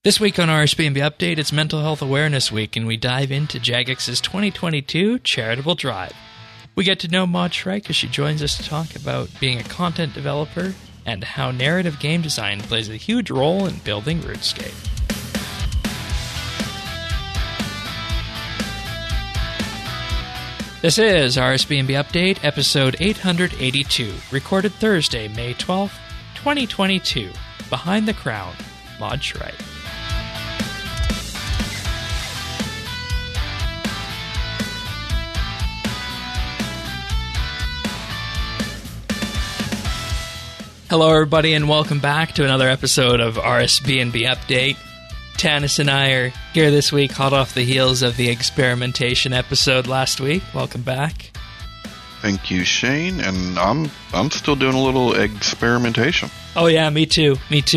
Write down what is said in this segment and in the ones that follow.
This week on RSBNB Update, it's Mental Health Awareness Week, and we dive into Jagex's 2022 Charitable Drive. We get to know Maud Shrike as she joins us to talk about being a content developer and how narrative game design plays a huge role in building RuneScape. This is RSBNB Update, episode 882, recorded Thursday, May 12th, 2022. Behind the Crown, Maud Shrike. Hello, everybody, and welcome back to another episode of RSBNB Update. Tanis and I are here this week, hot off the heels of the experimentation episode last week. Welcome back. Thank you, Shane, and I'm still doing a little experimentation. Oh yeah, me too.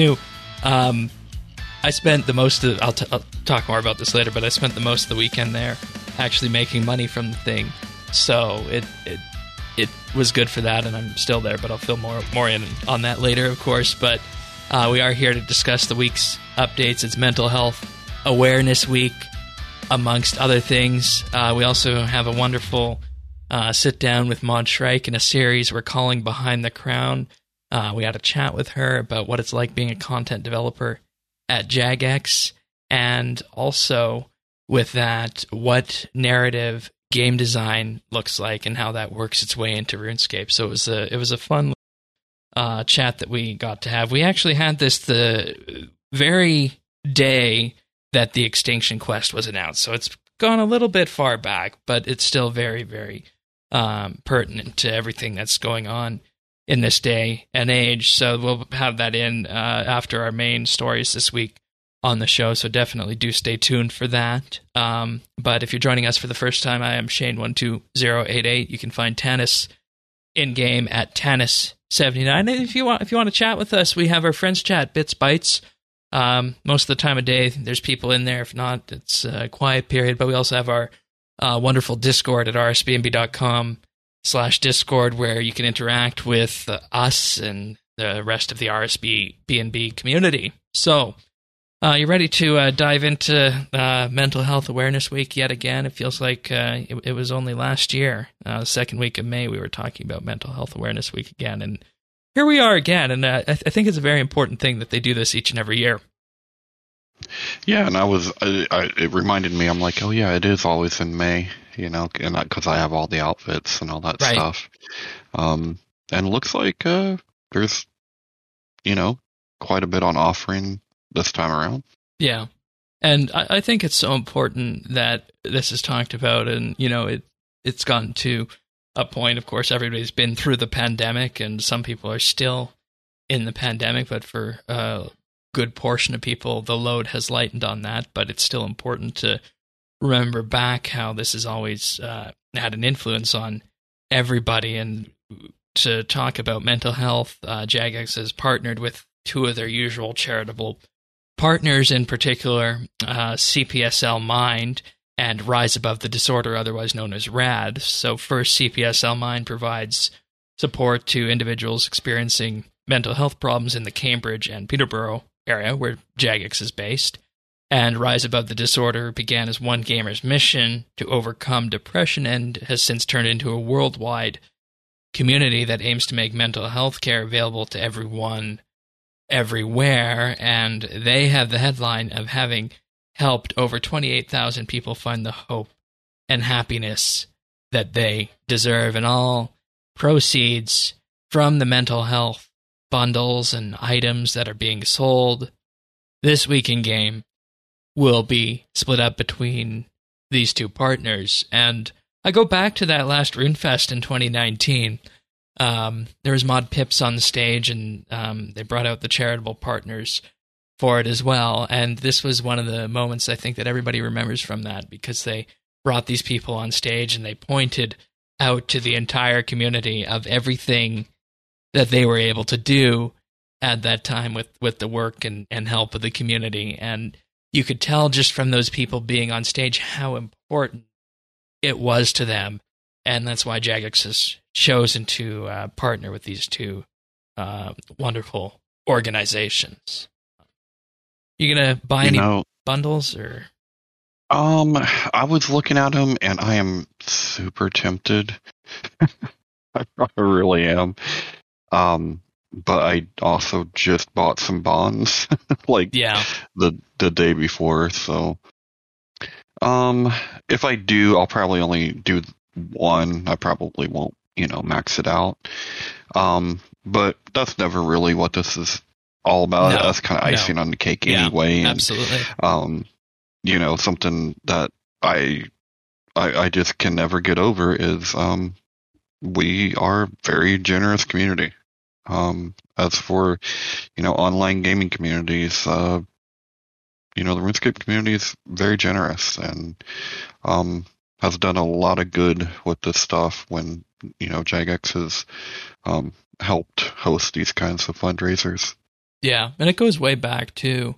I spent the most of... I'll talk more about this later, but I spent the most of the weekend there actually making money from the thing. So it was good for that, and I'm still there, but I'll fill more in on that later, of course. But we are here to discuss the week's updates. It's Mental Health Awareness Week, amongst other things. We also have a wonderful sit-down with Maud Shrike in a series we're calling Behind the Crown. We had a chat with her about what it's like being a content developer at Jagex, and also with that, what narrative game design looks like and how that works its way into RuneScape. So it was a fun chat that we got to have. We actually had this the very day that the Extinction Quest was announced, so it's gone a little bit far back, but it's still very, very pertinent to everything that's going on in this day and age. So we'll have that in after our main stories this week on the show, so definitely do stay tuned for that. But if you're joining us for the first time, I am Shane12088. You can find Tanis in-game at Tanis79. And if you want to chat with us, we have our friends chat, Bits Bytes. Most of the time of day, there's people in there. If not, it's a quiet period. But we also have our wonderful Discord at rsbnb.com/Discord, where you can interact with us and the rest of the RSBNB community. So, you ready to dive into Mental Health Awareness Week yet again? It feels like it was only last year, the second week of May, we were talking about Mental Health Awareness Week again, and here we are again, and I think it's a very important thing that they do this each and every year. Yeah, and it reminded me, I'm like, oh yeah, it is always in May, and because I have all the outfits and all that stuff. And it looks like there's, quite a bit on offering this time around. Yeah. And I think it's so important that this is talked about, and, it's gotten to a point, of course, everybody's been through the pandemic, and some people are still in the pandemic, but for a good portion of people, the load has lightened on that, but it's still important to remember back how this has always had an influence on everybody, and to talk about mental health, Jagex has partnered with two of their usual charitable partners, in particular, CPSL Mind and Rise Above the Disorder, otherwise known as RAD. So first, CPSL Mind provides support to individuals experiencing mental health problems in the Cambridge and Peterborough area, where Jagex is based. And Rise Above the Disorder began as one gamer's mission to overcome depression and has since turned into a worldwide community that aims to make mental health care available to everyone, everywhere, and they have the headline of having helped over 28,000 people find the hope and happiness that they deserve. And all proceeds from the mental health bundles and items that are being sold this week in game will be split up between these two partners. And I go back to that last RuneFest in 2019. There was Mod Pips on the stage, and they brought out the charitable partners for it as well. And this was one of the moments I think that everybody remembers from that, because they brought these people on stage and they pointed out to the entire community of everything that they were able to do at that time with the work and help of the community. And you could tell just from those people being on stage how important it was to them. And that's why Jagex has chosen to partner with these two wonderful organizations. You gonna buy any bundles or? I was looking at them, and I am super tempted. I really am. But I also just bought some bonds, like the day before. So, if I do, I'll probably only do one. I probably won't, max it out. But that's never really what this is all about. No, that's kind of icing on the cake anyway. And, absolutely. Something that I just can never get over is we are a very generous community. As for online gaming communities, the RuneScape community is very generous and has done a lot of good with this stuff when Jagex has helped host these kinds of fundraisers. Yeah, and it goes way back too.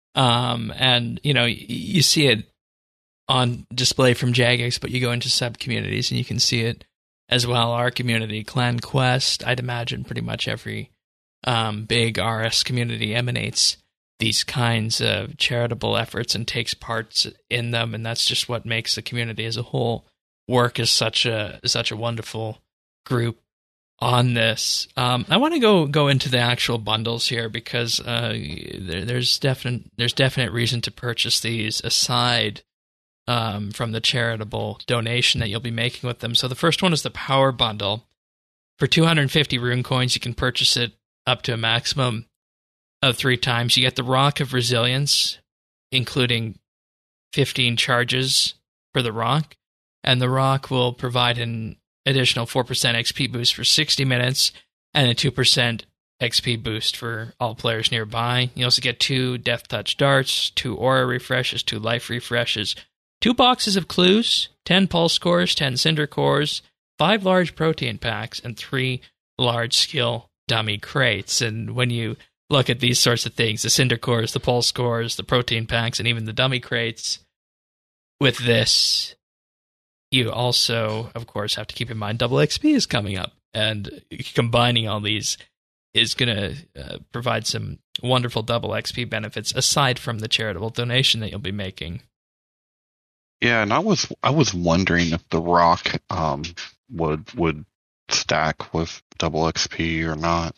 And you see it on display from Jagex, but you go into sub communities and you can see it as well. Our community, Clan Quest, I'd imagine pretty much every big RS community emanates these kinds of charitable efforts and takes parts in them, and that's just what makes the community as a whole work as such a wonderful group on this. I want to go into the actual bundles here because there's definite reason to purchase these aside from the charitable donation that you'll be making with them. So the first one is the Power Bundle. For 250 rune coins, you can purchase it up to a maximum of 3 times. You get the Rock of Resilience, including 15 charges for the Rock, and the Rock will provide an additional 4% XP boost for 60 minutes and a 2% XP boost for all players nearby. You also get 2 Death Touch Darts, 2 Aura Refreshes, 2 Life Refreshes, 2 boxes of clues, 10 Pulse Cores, 10 Cinder Cores, 5 large protein packs, and 3 large skill dummy crates. And when you look at these sorts of things, the Cinder Cores, the Pulse Cores, the protein packs, and even the dummy crates, with this, you also, of course, have to keep in mind double XP is coming up. And combining all these is going to provide some wonderful double XP benefits aside from the charitable donation that you'll be making. Yeah, and I was wondering if the Rock would stack with double XP or not.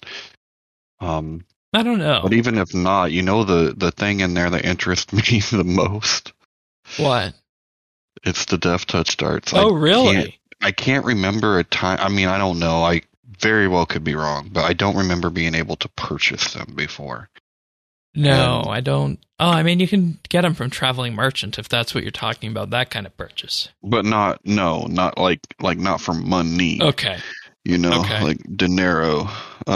I don't know. But even if not, the thing in there that interests me the most. What? It's the Death Touch Darts. Oh, really? I can't remember a time. I mean, I don't know. I very well could be wrong, but I don't remember being able to purchase them before. No, I don't. Oh, I mean, you can get them from Traveling Merchant if that's what you're talking about, that kind of purchase. But not like not for money. Okay. Okay. Like dinero,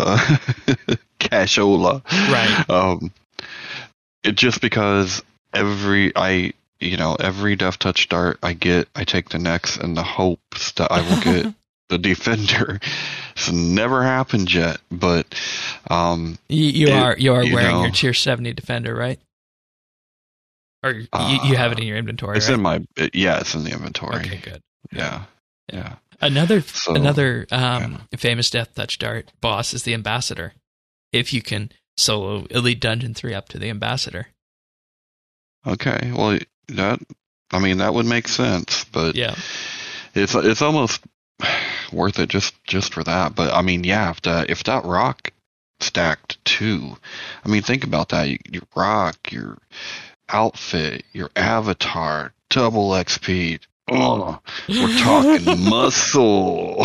cashola. Right. It just because every Death Touch Dart I take the next in the hopes that I will get the Defender. It's never happened yet, but you are wearing your Tier 70 Defender, right? Or you have it in your inventory? It's right? It's in the inventory. Okay, good. Yeah. Another famous Death Touch Dart boss is the Ambassador. If you can solo Elite Dungeon 3 up to the Ambassador. Okay, well that would make sense, but yeah, it's almost worth it just for that. But I mean, yeah, if that Rock stacked too, I mean, think about that. Your Rock, your outfit, your avatar, double XP. Oh, we're talking muscle.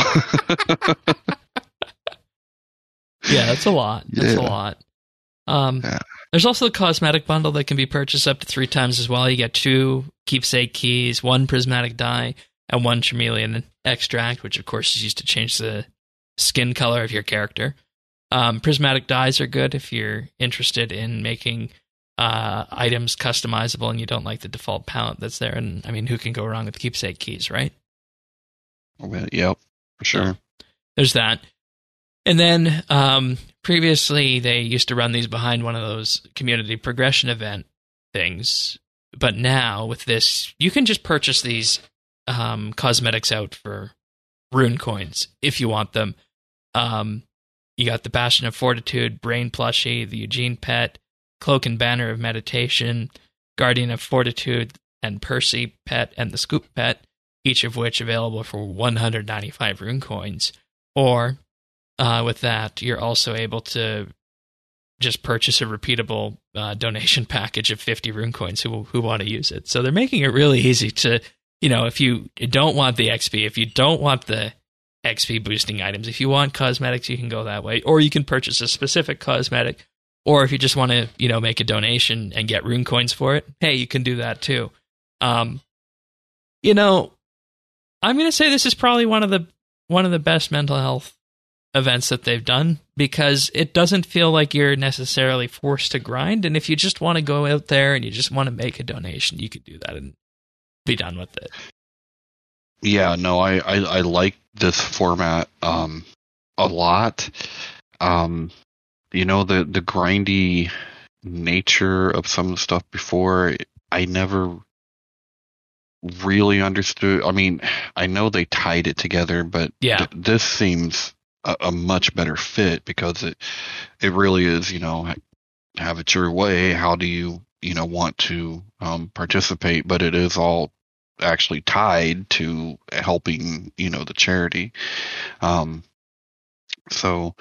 Yeah, that's a lot. That's a lot. There's also the cosmetic bundle that can be purchased up to 3 times as well. You get 2 keepsake keys, 1 prismatic dye, and 1 chameleon extract, which of course is used to change the skin color of your character. Prismatic dyes are good if you're interested in making items customizable and you don't like the default palette that's there. And I mean, who can go wrong with keepsake keys, right? Yep, for sure. So, there's that. And then previously they used to run these behind one of those community progression event things. But now with this, you can just purchase these cosmetics out for rune coins if you want them. You got the Bastion of Fortitude, Brain plushie, the Eugene pet, Cloak and Banner of Meditation, Guardian of Fortitude, and Percy Pet and the Scoop Pet, each of which available for 195 rune coins. Or, with that, you're also able to just purchase a repeatable donation package of 50 rune coins who want to use it. So they're making it really easy to, if you don't want the XP, if you don't want the XP boosting items, if you want cosmetics, you can go that way. Or you can purchase a specific cosmetic. Or if you just want to, make a donation and get rune coins for it, hey, you can do that too. I'm going to say this is probably one of the best mental health events that they've done, because it doesn't feel like you're necessarily forced to grind. And if you just want to go out there and you just want to make a donation, you could do that and be done with it. Yeah, no, I like this format a lot. The grindy nature of some of the stuff before, I never really understood. I mean, I know they tied it together, but this seems a much better fit, because it really is, have it your way. How do you, want to participate? But it is all actually tied to helping, the charity. So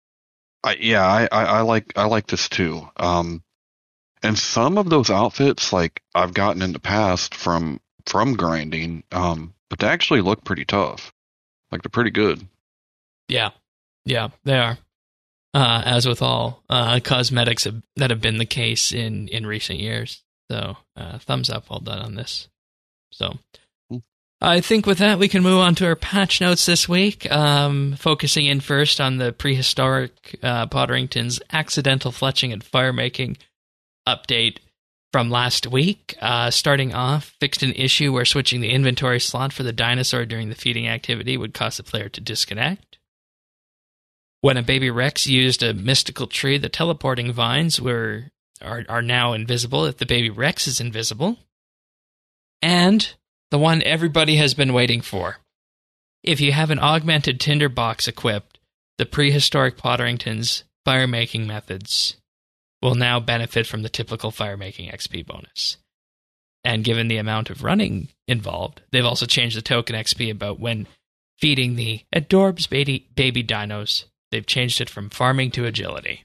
I like this too. And some of those outfits, like, I've gotten in the past from grinding, but they actually look pretty tough. Like, they're pretty good. Yeah, they are. As with all cosmetics that have been the case in recent years. So, thumbs up, well done on this. So, I think with that, we can move on to our patch notes this week, focusing in first on the prehistoric Potterington's accidental fletching and firemaking update from last week. Starting off, fixed an issue where switching the inventory slot for the dinosaur during the feeding activity would cause the player to disconnect. When a baby Rex used a mystical tree, the teleporting vines are now invisible if the baby Rex is invisible. And the one everybody has been waiting for. If you have an augmented tinderbox equipped, the prehistoric Potterington's firemaking methods will now benefit from the typical firemaking XP bonus. And given the amount of running involved, they've also changed the token XP about when feeding the Adorbs baby dinos. They've changed it from farming to agility.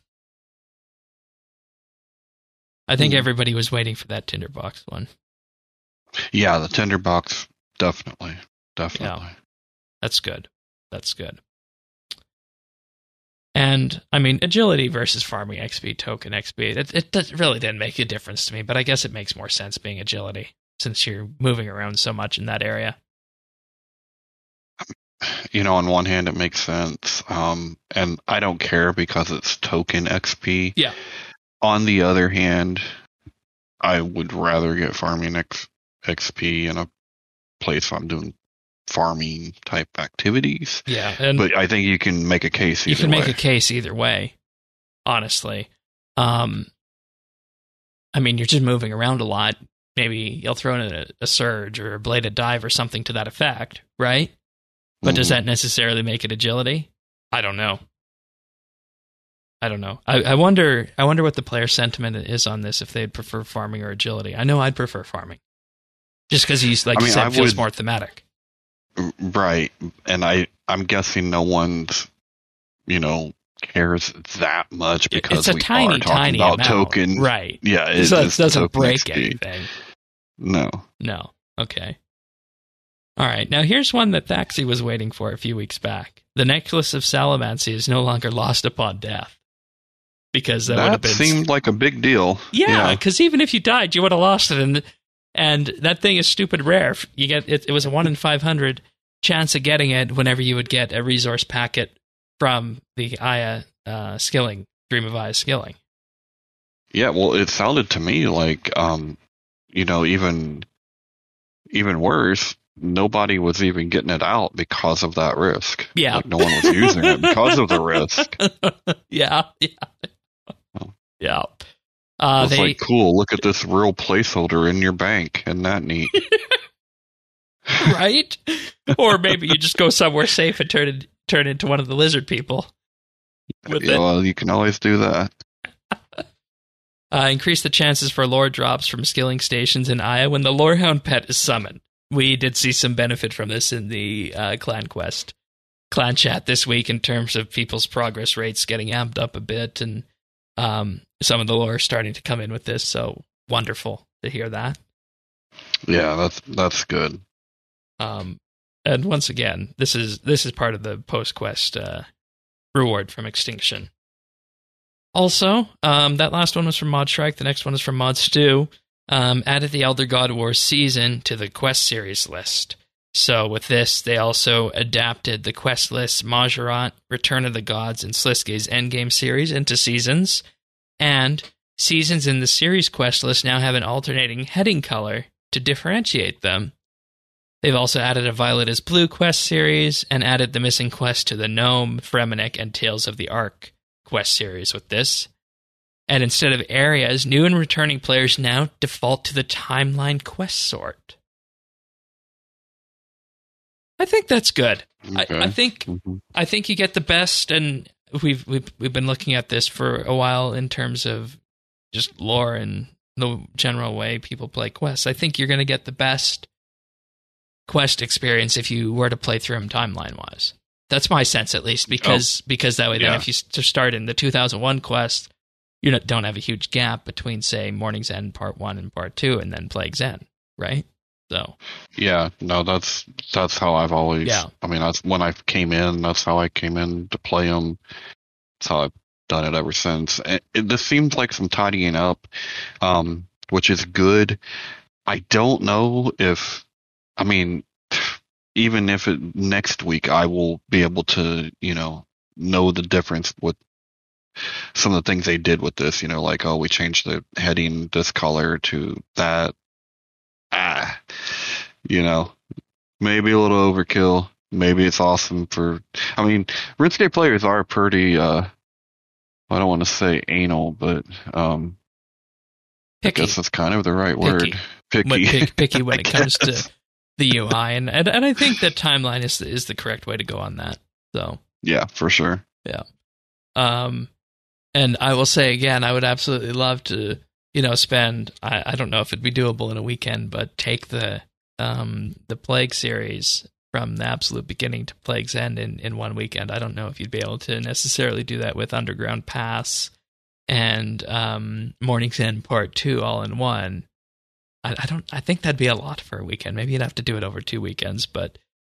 I think everybody was waiting for that tinderbox one. Yeah, the tinderbox, definitely. Yeah, that's good. And, I mean, agility versus farming XP, token XP, it really didn't make a difference to me, but I guess it makes more sense being agility, since you're moving around so much in that area. On one hand, it makes sense, and I don't care because it's token XP. Yeah. On the other hand, I would rather get farming XP in a place I'm doing farming type activities. Yeah, but I think you can make a case either way. You can make a case either way, honestly. I mean, you're just moving around a lot. Maybe you'll throw in a surge or a bladed dive or something to that effect, right? But does that necessarily make it agility? I don't know. I wonder what the player sentiment is on this, if they'd prefer farming or agility. I know I'd prefer farming. Just because he's, like you said, feels more thematic. Right. And I'm guessing no one's, cares that much, because it's a tiny about amount. Token. Right. Yeah. It doesn't break XP. Anything. No. Okay. All right. Now here's one that Thaxi was waiting for a few weeks back. The Necklace of Salamancy is no longer lost upon death. Because that would have been... seemed like a big deal. Yeah, because even if you died, you would have lost it. And that thing is stupid rare. You get it was a 1 in 500 chance of getting it whenever you would get a resource packet from the Aya skilling, Dream of Aya skilling. Yeah, well, it sounded to me like, even worse, nobody was even getting it out because of that risk. Yeah. Like, no one was using it because of the risk. Yeah. It's like, cool, look at this real placeholder in your bank. Isn't that neat? Right? Or maybe you just go somewhere safe and turn into one of the lizard people. Well, you can always do that. Increase the chances for lore drops from skilling stations in Aya when the Lorehound pet is summoned. We did see some benefit from this in the Clan Quest clan chat this week in terms of people's progress rates getting amped up a bit, and some of the lore starting to come in with this. So wonderful to hear that. Yeah, that's good. And once again, this is part of the post-quest reward from Extinction. Also, that last one was from Mod Shrike. The next one is from Mod Stew. Added the Elder God Wars season to the quest series list. So with this, they also adapted the quest lists Majorat, Return of the Gods, and Sliske's Endgame series into seasons. And seasons in the series quest list now have an alternating heading color to differentiate them. They've also added a Violet is Blue quest series and added the missing quest to the Gnome, Fremennik, and Tales of the Ark quest series with this. And instead of areas, new and returning players now default to the timeline quest sort. I think that's good. Okay. I think you get the best, and we've been looking at this for a while in terms of just lore and the general way people play quests. I think you're going to get the best quest experience if you were to play through them timeline-wise. That's my sense, at least, because that way, then if you start in the 2001 quest, you don't have a huge gap between, say, Morning's End Part 1 and Part 2, and then Plague's End, right? So. Yeah, no, that's how I've always. Yeah. I mean, that's when I came in. That's how I came in to play them. That's how I've done it ever since. This seems like some tidying up, which is good. I don't know if. I mean, even if next week I will be able to, know the difference with some of the things they did with this. Like, we changed the heading this color to that. Maybe a little overkill. Maybe it's awesome I mean, RuneScape players are pretty, I don't want to say anal, but, I guess that's kind of the right word. Picky when it comes to the UI. And I think that timeline is the correct way to go on that. So. Yeah, for sure. Yeah. And I will say again, I would absolutely love to, spend, I don't know if it'd be doable in a weekend, but take the Plague series from the absolute beginning to Plague's End in one weekend. I don't know if you'd be able to necessarily do that with Underground Pass and Morning's End Part 2 all in one. I think that'd be a lot for a weekend. Maybe you'd have to do it over 2 weekends, but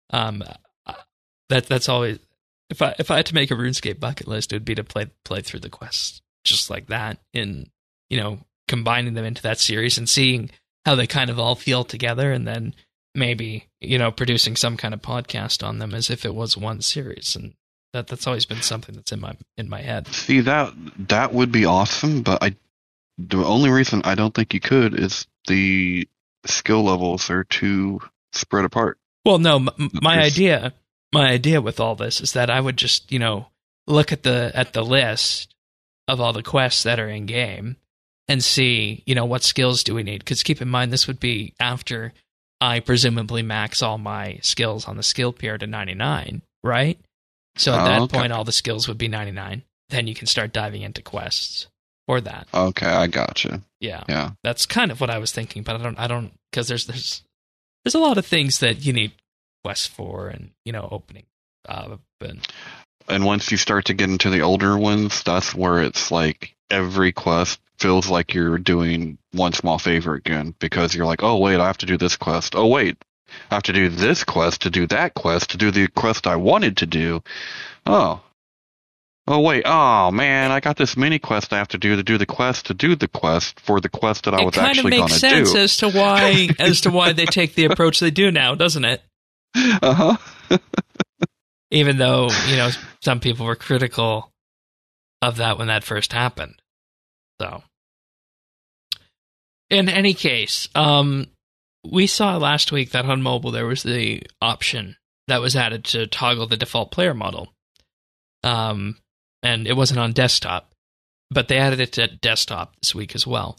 that's always, if I had to make a RuneScape bucket list, it would be to play through the quests just like that, in combining them into that series and seeing how they kind of all feel together, and then maybe producing some kind of podcast on them as if it was one series. And that's always been something that's in my head. See, that would be awesome, but the only reason I don't think you could is the skill levels are too spread apart. Well, no, my idea with all this is that I would just, look at the list of all the quests that are in game and see, what skills do we need? Because keep in mind, this would be after I presumably max all my skills on the skill pier to 99, right? So at that point, all the skills would be 99. Then you can start diving into quests for that. Okay, I gotcha. Yeah. That's kind of what I was thinking, but I don't, because there's a lot of things that you need quests for, and opening up, and once you start to get into the older ones, that's where it's like every quest feels like you're doing one small favor again, because you're like, oh wait, I have to do this quest. Oh wait, I have to do this quest to do that quest to do the quest I wanted to do. Oh wait, oh man, I got this mini quest I have to do the quest for the quest that I was actually going to do. It kind of makes sense as to why they take the approach they do now, doesn't it? Uh-huh. Even though, some people were critical of that when that first happened. So, in any case, we saw last week that on mobile there was the option that was added to toggle the default player model. And it wasn't on desktop, but they added it to desktop this week as well,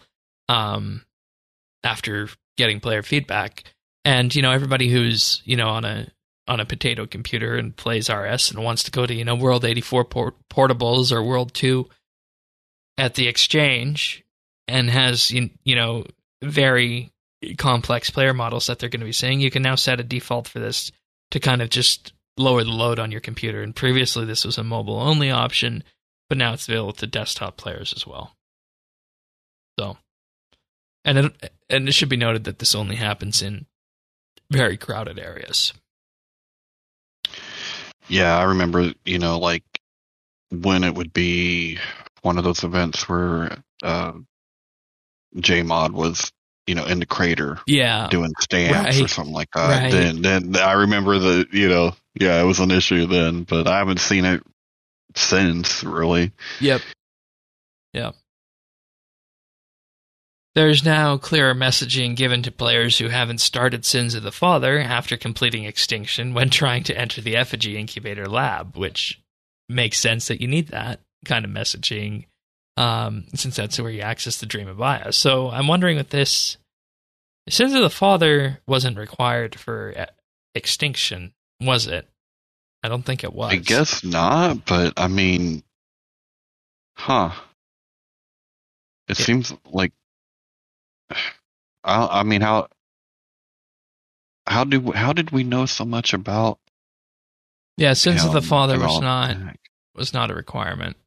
after getting player feedback. And, everybody who's, on a potato computer and plays RS and wants to go to, World 84 portables or World 2 at the exchange, and has very complex player models that they're going to be seeing, you can now set a default for this to kind of just lower the load on your computer. And previously this was a mobile only option, but now it's available to desktop players as well. So, and it should be noted that this only happens in very crowded areas. Yeah, I remember, like when it would be one of those events where JMod was, in the crater, doing stamps or something like that. Right. Then I remember it was an issue then, but I haven't seen it since, really. Yep. There's now clearer messaging given to players who haven't started Sins of the Father after completing Extinction when trying to enter the Effigy Incubator Lab, which makes sense that you need that kind of messaging, since that's where you access the Dream of Aya. So I'm wondering with this, Sins of the Father wasn't required for Extinction, was it? I don't think it was. I guess not, but I mean, It seems like, I mean, how did we know so much about? Yeah, Sins of the Father was not a requirement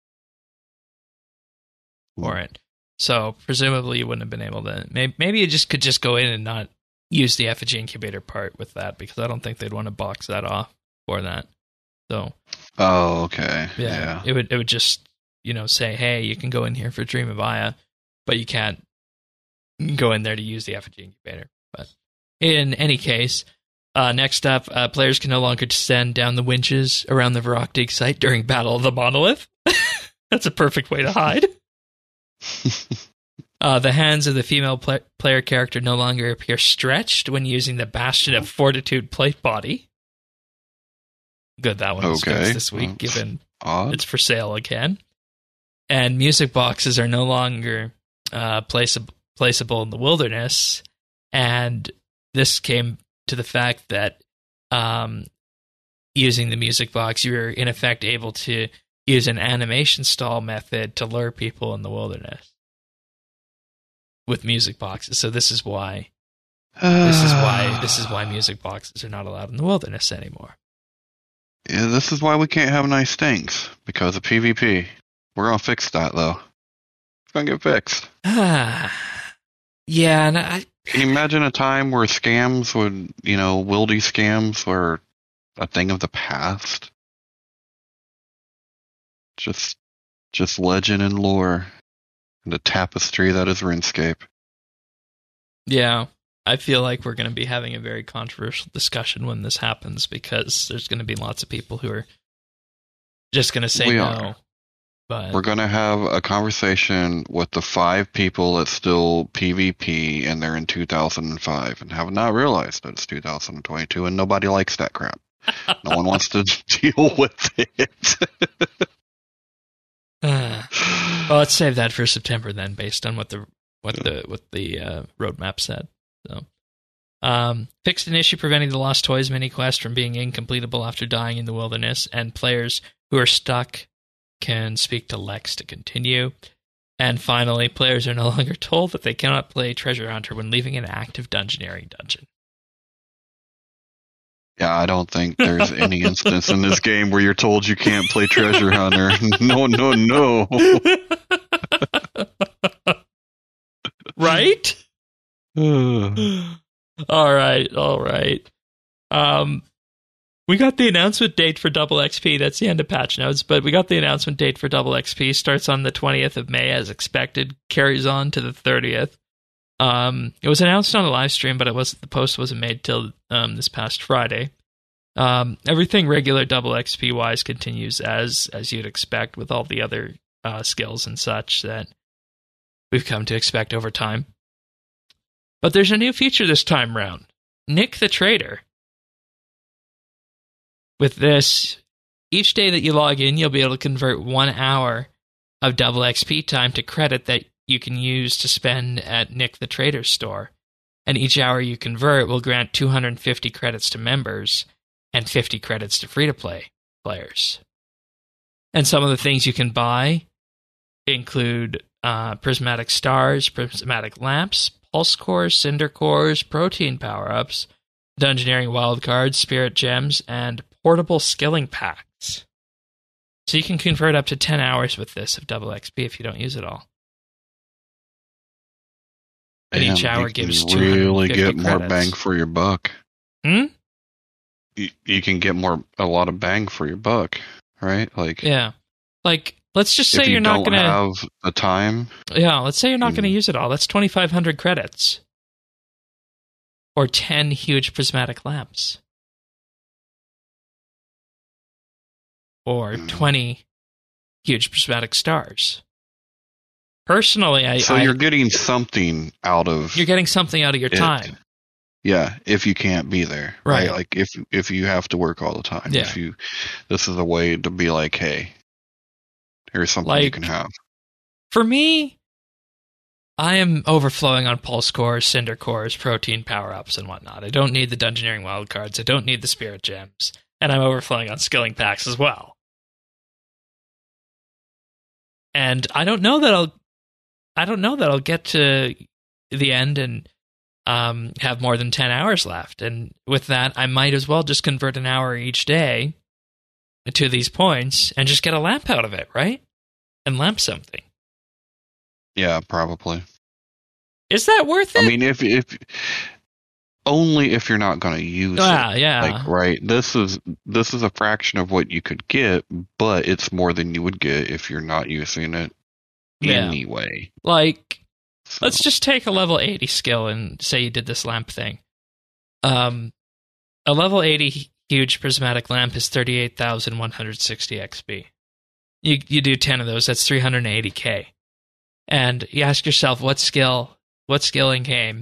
for it. So presumably you wouldn't have been able to. Maybe you could just go in and not use the Effigy Incubator part with that, because I don't think they'd want to box that off for that. So. Oh, okay. Yeah. It would just say, hey, you can go in here for Dream of Aya, but you can't go in there to use the Effigy Incubator. But in any case, next up, players can no longer descend down the winches around the Varrock dig site during Battle of the Monolith. That's a perfect way to hide. The hands of the female player character no longer appear stretched when using the Bastion of Fortitude plate body. Good, that one was fixed this week, given it's for sale again. And music boxes are no longer placeable in the wilderness. And this came to the fact that using the music box, you're in effect able to use an animation stall method to lure people in the wilderness with music boxes. So this is why music boxes are not allowed in the wilderness anymore. Yeah, this is why we can't have nice things, because of PvP. We're gonna fix that though. It's gonna get fixed. Yeah, and can you imagine a time where scams would, wildy scams were a thing of the past? Just legend and lore, and the tapestry that is RuneScape. Yeah, I feel like we're going to be having a very controversial discussion when this happens, because there's going to be lots of people who are just going to say no. But we're going to have a conversation with the 5 people that still PvP, and they're in 2005 and have not realized that it's 2022, and nobody likes that crap. No one wants to deal with it. Well, let's save that for September then, based on what the roadmap said. So, fixed an issue preventing the Lost Toys mini quest from being incompletable after dying in the wilderness, and players who are stuck can speak to Lex to continue. And finally, players are no longer told that they cannot play Treasure Hunter when leaving an active dungeoneering dungeon. Yeah, I don't think there's any instance in this game where you're told you can't play Treasure Hunter. No. Right? All right. We got the announcement date for Double XP. That's the end of patch notes, but we got the announcement date for Double XP. Starts on the 20th of May as expected, carries on to the 30th. It was announced on a live stream, but the post wasn't made till this past Friday. Everything regular Double XP wise continues as you'd expect, with all the other skills and such that we've come to expect over time. But there's a new feature this time round: Nick the Trader. With this, each day that you log in, you'll be able to convert 1 hour of Double XP time to credit that you can use to spend at Nick the Trader's store. And each hour you convert will grant 250 credits to members and 50 credits to free-to-play players. And some of the things you can buy include prismatic stars, prismatic lamps, pulse cores, cinder cores, protein power-ups, dungeoneering wildcards, spirit gems, and portable skilling packs. So you can convert up to 10 hours with this of double XP if you don't use it all. And each hour gives 250 really get credits. more bang for your buck. Hmm? You can get a lot of bang for your buck, right? Like, yeah. Like, let's just say if you you're not don't going to have the time. Yeah, let's say you're not going to use it all. That's 2,500 credits. Or 10 huge prismatic lamps. Or 20 huge prismatic stars. Personally, you're getting something out of... You're getting something out of your time. Yeah, if you can't be there. Right. Like, if you have to work all the time. Yeah. This is a way to be like, hey, here's something you can have. For me, I am overflowing on pulse cores, cinder cores, protein power-ups, and whatnot. I don't need the dungeoneering wildcards. I don't need the spirit gems. And I'm overflowing on skilling packs as well. And I don't know that I'll get to the end and have more than 10 hours left. And with that, I might as well just convert an hour each day to these points and just get a lamp out of it, right? And lamp something. Yeah, probably. Is that worth it? I mean, if only if you're not going to use it. Yeah. Like, right. This is a fraction of what you could get, but it's more than you would get if you're not using it anyway. Like, let's just take a level 80 skill and say you did this lamp thing. A level 80 huge prismatic lamp is 38,160 XP. You do 10 of those, that's 380k. And you ask yourself, what skilling game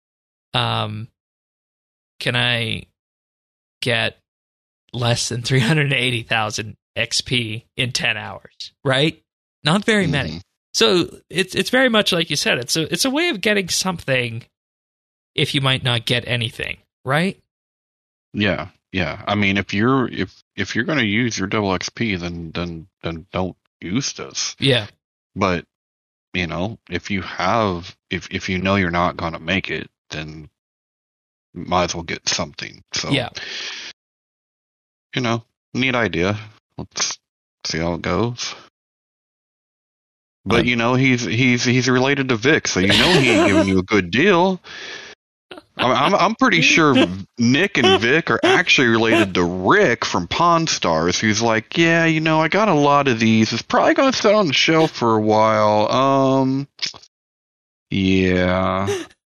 can I get less than 380,000 XP in 10 hours, right? Not very many. So it's very much like you said. It's a way of getting something if you might not get anything, right? Yeah. I mean, if you're going to use your double XP, then don't use this. Yeah. But if you know you're not going to make it, then might as well get something. So yeah. Neat idea. Let's see how it goes. But he's related to Vic, so he ain't giving you a good deal. I'm pretty sure Nick and Vic are actually related to Rick from Pawn Stars, who's like, yeah, I got a lot of these. It's probably gonna sit on the shelf for a while. Yeah.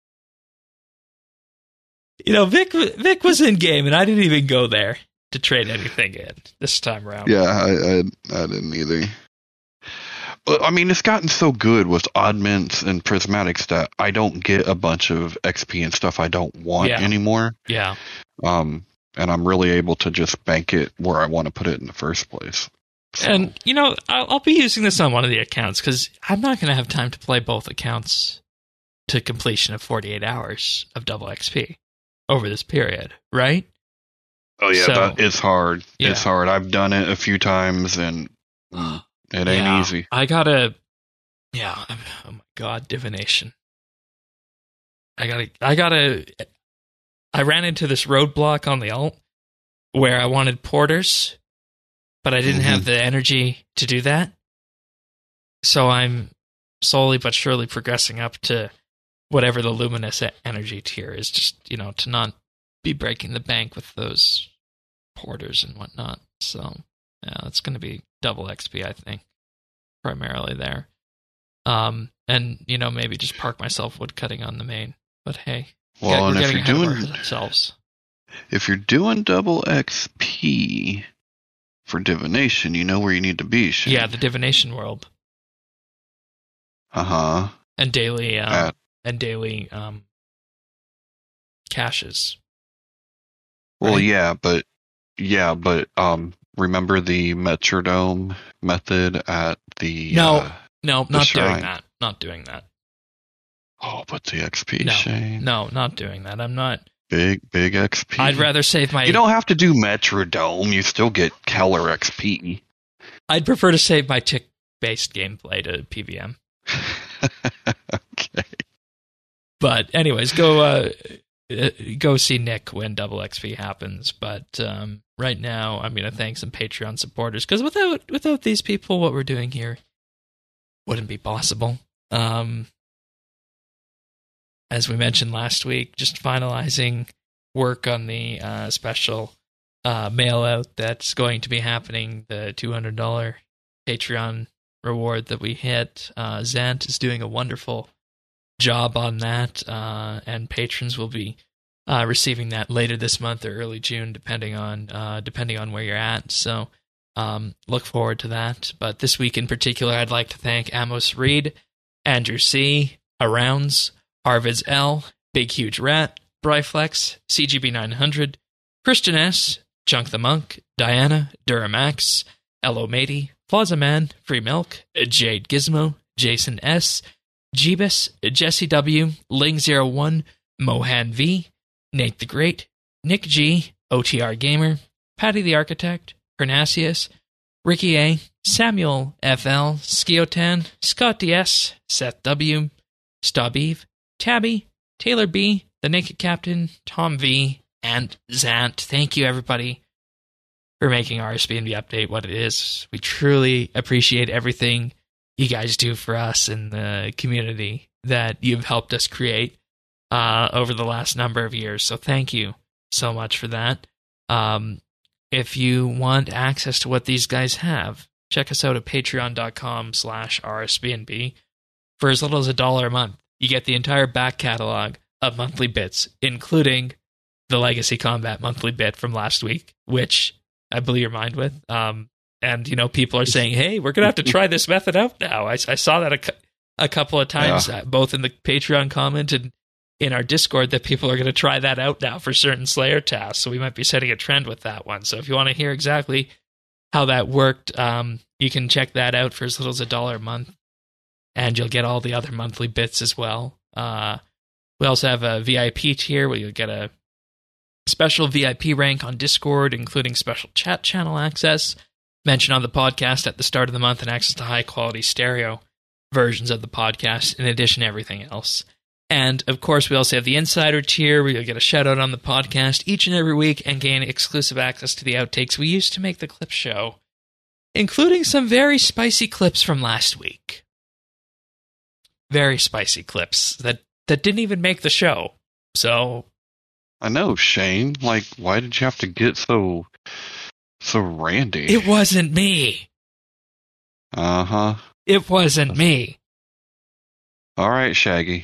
Vic was in game, and I didn't even go there to trade anything in this time around. Yeah, I didn't either. I mean, it's gotten so good with oddments and prismatics that I don't get a bunch of XP and stuff I don't want anymore. Yeah. And I'm really able to just bank it where I want to put it in the first place. So. And, I'll be using this on one of the accounts because I'm not going to have time to play both accounts to completion of 48 hours of double XP over this period, right? Oh, yeah, that is hard. Yeah. It's hard. I've done it a few times, and... It ain't easy. Oh my God, divination. I ran into this roadblock on the alt where I wanted porters, but I didn't have the energy to do that. So I'm slowly but surely progressing up to whatever the luminous energy tier is, just, to not be breaking the bank with those porters and whatnot. So, yeah, it's going to be double XP, I think, primarily there. And, maybe just park myself woodcutting on the main. But hey, we're getting ahead of ourselves. If you're doing double XP for divination, you know where you need to be, Shane. Yeah, the divination world. Uh-huh. And daily caches. Well, right? Remember the Metrodome method at the not shrine? doing that. Not doing that. Oh, but the XP, Shane. No, not doing that. I'm not. Big XP. I'd rather save my... You don't have to do Metrodome. You still get Keller XP. I'd prefer to save my tick-based gameplay to PVM. Okay. But anyways, go see Nick when Double XP happens. But right now, I'm going to thank some Patreon supporters, because without these people, what we're doing here wouldn't be possible. As we mentioned last week, just finalizing work on the special mail out that's going to be happening, the $200 Patreon reward that we hit. Zant is doing a wonderful job on that, and patrons will be receiving that later this month or early June, depending on where you're at. So look forward to that. But this week in particular, I'd like to thank Amos Reed, Andrew C., Arounds, Arvids L., Big Huge Rat, Bryflex, CGB900, Christian S., Junk the Monk, Diana, Duramax, Elo Matey, Plaza Man, Free Milk, Jade Gizmo, Jason S., Jeebus, Jesse W., Ling01, Mohan V., Nate the Great, Nick G., OTR Gamer, Patty the Architect, Carnassius, Ricky A., Samuel FL, Skiotan, Scott DS, Seth W., Stabeve, Tabby, Taylor B., The Naked Captain, Tom V., and Zant. Thank you, everybody, for making RSBNB Update what it is. We truly appreciate everything you guys do for us in the community that you've helped us create over the last number of years. So thank you so much for that. If you want access to what these guys have, check us out at patreon.com/RSBNB. For as little as $1 a month, you get the entire back catalog of monthly bits, including the Legacy Combat monthly bit from last week, which I blew your mind with. And, people are saying, hey, we're going to have to try this method out now. I saw that a couple of times, both in the Patreon comment and in our Discord, that people are going to try that out now for certain Slayer tasks. So we might be setting a trend with that one. So if you want to hear exactly how that worked, you can check that out for as little as $1 a month. And you'll get all the other monthly bits as well. We also have a VIP tier where you'll get a special VIP rank on Discord, including special chat channel access, mention on the podcast at the start of the month, and access to high-quality stereo versions of the podcast, in addition to everything else. And, of course, we also have the Insider tier, where you'll get a shout-out on the podcast each and every week and gain exclusive access to the outtakes we used to make the clip show, including some very spicy clips from last week. Very spicy clips that didn't even make the show. So I know, Shane. Like, why did you have to get so randy? It wasn't me. Uh-huh. It wasn't me. All right, Shaggy.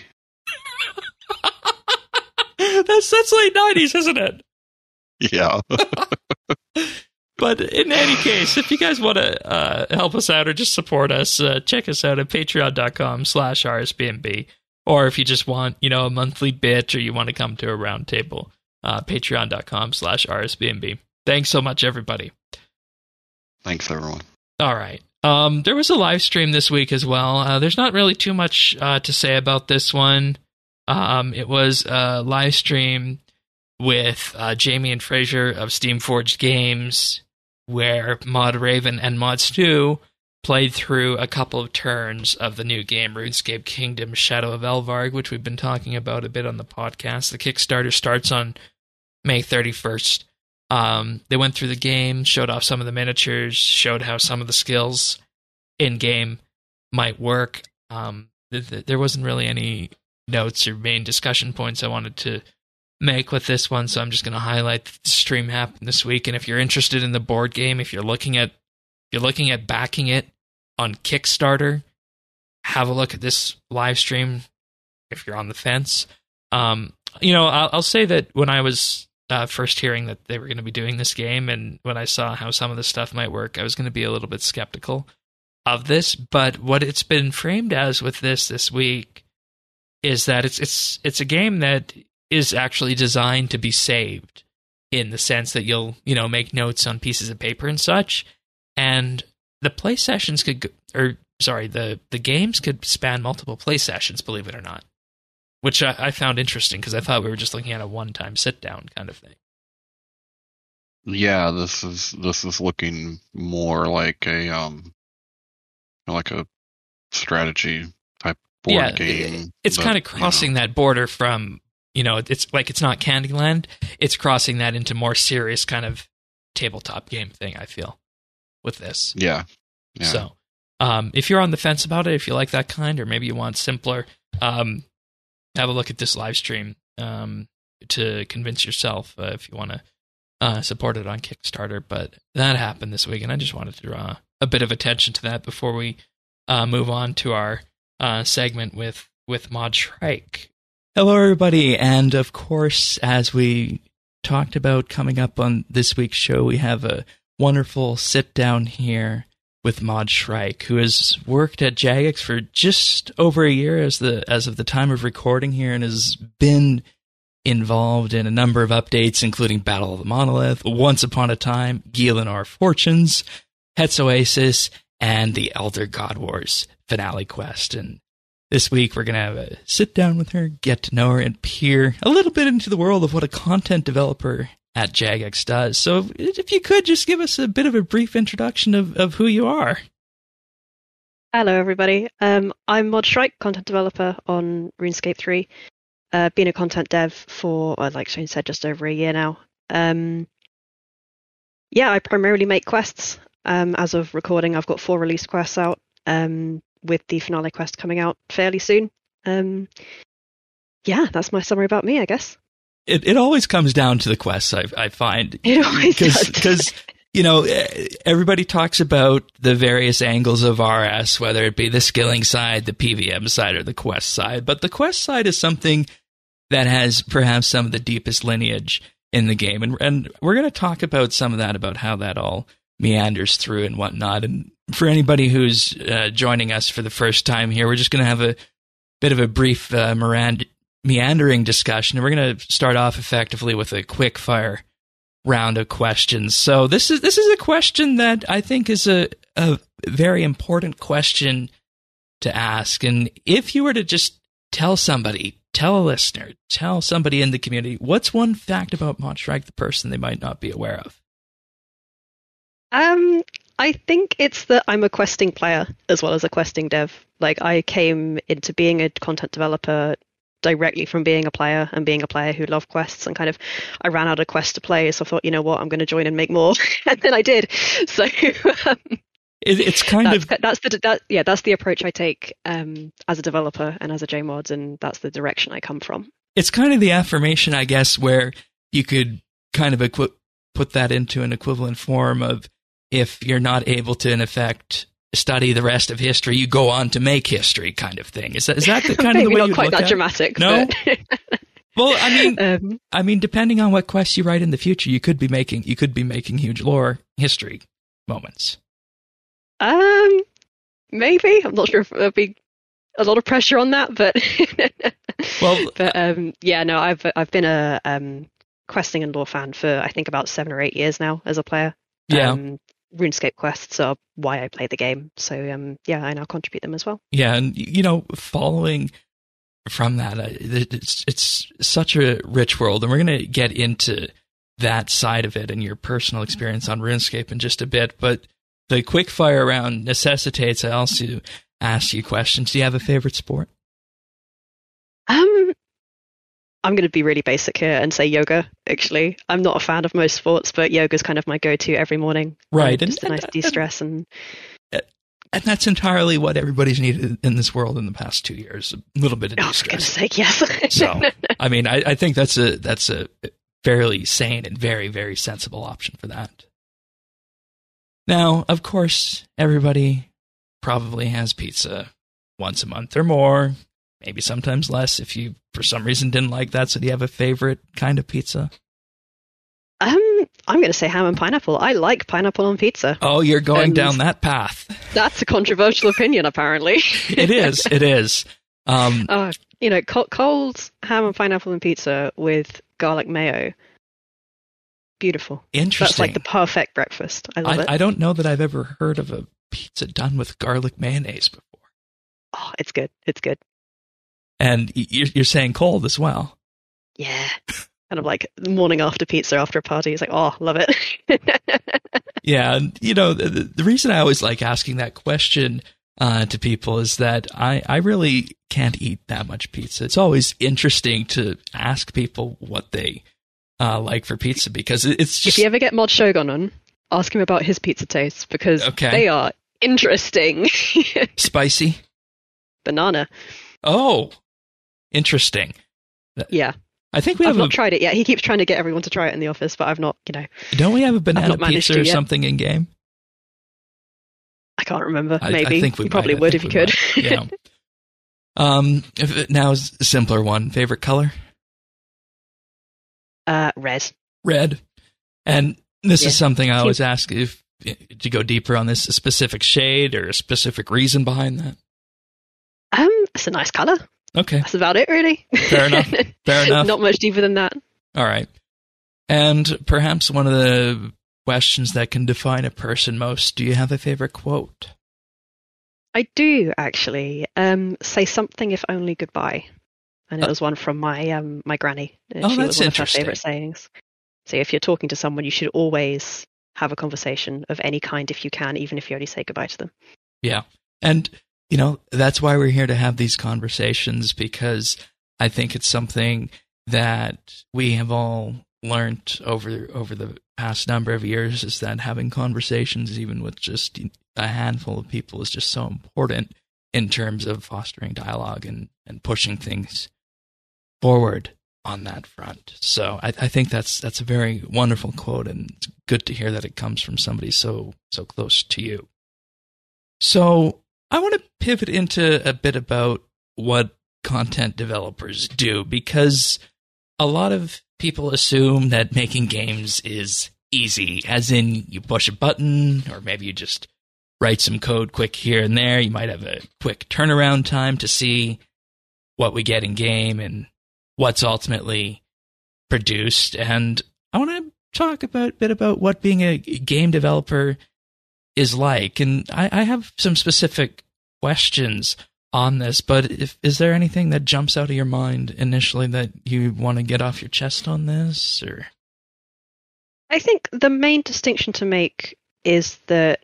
That's late 90s, isn't it? Yeah. But in any case, if you guys want to help us out or just support us, check us out at patreon.com/RSBNB. Or if you just want, a monthly bit, or you want to come to a round table, patreon.com/RSBNB. Thanks so much, everybody. Thanks, everyone. All right. There was a live stream this week as well. There's not really too much to say about this one. It was a live stream with Jamie and Fraser of Steamforged Games, where Mod Raven and Mod Stu played through a couple of turns of the new game, RuneScape Kingdom Shadow of Elvarg, which we've been talking about a bit on the podcast. The Kickstarter starts on May 31st. They went through the game, showed off some of the miniatures, showed how some of the skills in-game might work. There wasn't really any notes or main discussion points I wanted to make with this one, so I'm just going to highlight that the stream happened this week. And if you're interested in the board game, if you're looking at backing it on Kickstarter, have a look at this live stream if you're on the fence. I'll say that when I was first hearing that they were going to be doing this game, and when I saw how some of the stuff might work, I was going to be a little bit skeptical of this. But what it's been framed as with this week is that it's a game that is actually designed to be saved, in the sense that you'll make notes on pieces of paper and such, and the play sessions the games could span multiple play sessions, believe it or not, which I found interesting, because I thought we were just looking at a one-time sit-down kind of thing. Yeah, this is looking more like a strategy type board game. It's kind of crossing that border from, it's like it's not Candyland. It's crossing that into more serious kind of tabletop game thing, I feel, with this. Yeah. So, if you're on the fence about it, if you like that kind, or maybe you want simpler, have a look at this live stream to convince yourself if you want to support it on Kickstarter. But that happened this week, and I just wanted to draw a bit of attention to that before we move on to our segment with Mod Shrike. Hello, everybody, and of course, as we talked about coming up on this week's show, we have a wonderful sit-down here with Mod Shrike, who has worked at Jagex for just over a year as of the time of recording here, and has been involved in a number of updates, including Battle of the Monolith, Once Upon a Time, Gielinor Fortunes, Het's Oasis, and the Elder God Wars finale quest. And this week we're going to have a sit down with her, get to know her, and peer a little bit into the world of what a content developer at Jagex does. So if you could just give us a bit of a brief introduction of who you are. Hello, everybody. I'm Mod Shrike, content developer on RuneScape 3. Been a content dev for, like Shane said, just over a year now. I primarily make quests. As of recording, I've got 4 release quests out, with the finale quest coming out fairly soon. That's my summary about me, I guess. It always comes down to the quests, I find. It always does. Because, everybody talks about the various angles of RS, whether it be the skilling side, the PVM side, or the quest side. But the quest side is something that has perhaps some of the deepest lineage in the game. And we're going to talk about some of that, about how that all meanders through and whatnot. And for anybody who's joining us for the first time here, we're just going to have a bit of a brief meandering discussion, and we're going to start off effectively with a quick fire round of questions. So this is a question that I think is a very important question to ask. And if you were to just tell a listener, tell somebody in the community, what's one fact about Mod Shrike the person they might not be aware of? I think it's that I'm a questing player as well as a questing dev. Like, I came into being a content developer directly from being a player, and being a player who loved quests, and I ran out of quests to play, so I thought, you know what, I'm going to join and make more, and then I did. So it's kind that's the approach I take as a developer and as a JMods, and that's the direction I come from. It's kind of the affirmation, I guess, where you could kind of put that into an equivalent form of, if you're not able to, in effect, study the rest of history, you go on to make history, kind of thing. Is that the kind of the way you look at it? Maybe not quite that dramatic. No? Well, I mean, depending on what quests you write in the future, you could be making huge lore history moments. Maybe. I'm not sure if there'll be a lot of pressure on that, but I've been a questing and lore fan for, I think, about 7 or 8 years now as a player. Yeah. RuneScape quests are why I play the game, so I now contribute them as well. Yeah, and following from that, it's such a rich world, and we're going to get into that side of it and your personal experience on RuneScape in just a bit. But the quick fire round necessitates I also ask you questions. Do you have a favorite sport? I'm going to be really basic here and say yoga, actually. I'm not a fan of most sports, but yoga's kind of my go-to every morning. Right. Just a nice de-stress. And that's entirely what everybody's needed in this world in the past 2 years, a little bit of de-stress. For goodness sake, yes. So, I mean, I think that's a fairly sane and very, very sensible option for that. Now, of course, everybody probably has pizza once a month or more. Maybe sometimes less if you, for some reason, didn't like that. So do you have a favorite kind of pizza? I'm going to say ham and pineapple. I like pineapple on pizza. Oh, you're going down that path. That's a controversial opinion, apparently. It is. Cold ham and pineapple on pizza with garlic mayo. Beautiful. Interesting. That's like the perfect breakfast. I love it. I don't know that I've ever heard of a pizza done with garlic mayonnaise before. Oh, it's good. It's good. And you're saying cold as well. Yeah. Kind of like the morning after pizza after a party. It's like, oh, love it. Yeah. And, the reason I always like asking that question to people is that I really can't eat that much pizza. It's always interesting to ask people what they like for pizza, because it's just... If you ever get Mod Shogun on, ask him about his pizza tastes, because they are interesting. Spicy? Banana. Oh, interesting. Yeah. I think I've not tried it yet. He keeps trying to get everyone to try it in the office, but I've not, Don't we have a banana pizza or something in game? I can't remember. Maybe. I think you probably would if you could. Yeah. Now, a simpler one. Favorite color? Red. Red. And this is something I always ask, if to go deeper on this, a specific shade or a specific reason behind that? It's a nice color. Okay. That's about it, really. Fair enough. Fair enough. Not much deeper than that. All right. And perhaps one of the questions that can define a person most, do you have a favorite quote? I do, actually. Say something if only goodbye. And it was one from my my granny. She was that's one interesting. Of her favorite sayings. So if you're talking to someone, you should always have a conversation of any kind if you can, even if you only say goodbye to them. Yeah. And, that's why we're here to have these conversations, because I think it's something that we have all learned over the past number of years, is that having conversations, even with just a handful of people, is just so important in terms of fostering dialogue and pushing things forward on that front. So I think that's a very wonderful quote, and it's good to hear that it comes from somebody so close to you. So I want to pivot into a bit about what content developers do, because a lot of people assume that making games is easy, as in you push a button, or maybe you just write some code quick here and there. You might have a quick turnaround time to see what we get in game and what's ultimately produced. And I want to talk a bit about what being a game developer is like. And I have some specific questions on this, but is there anything that jumps out of your mind initially that you want to get off your chest on this? Or I think the main distinction to make is that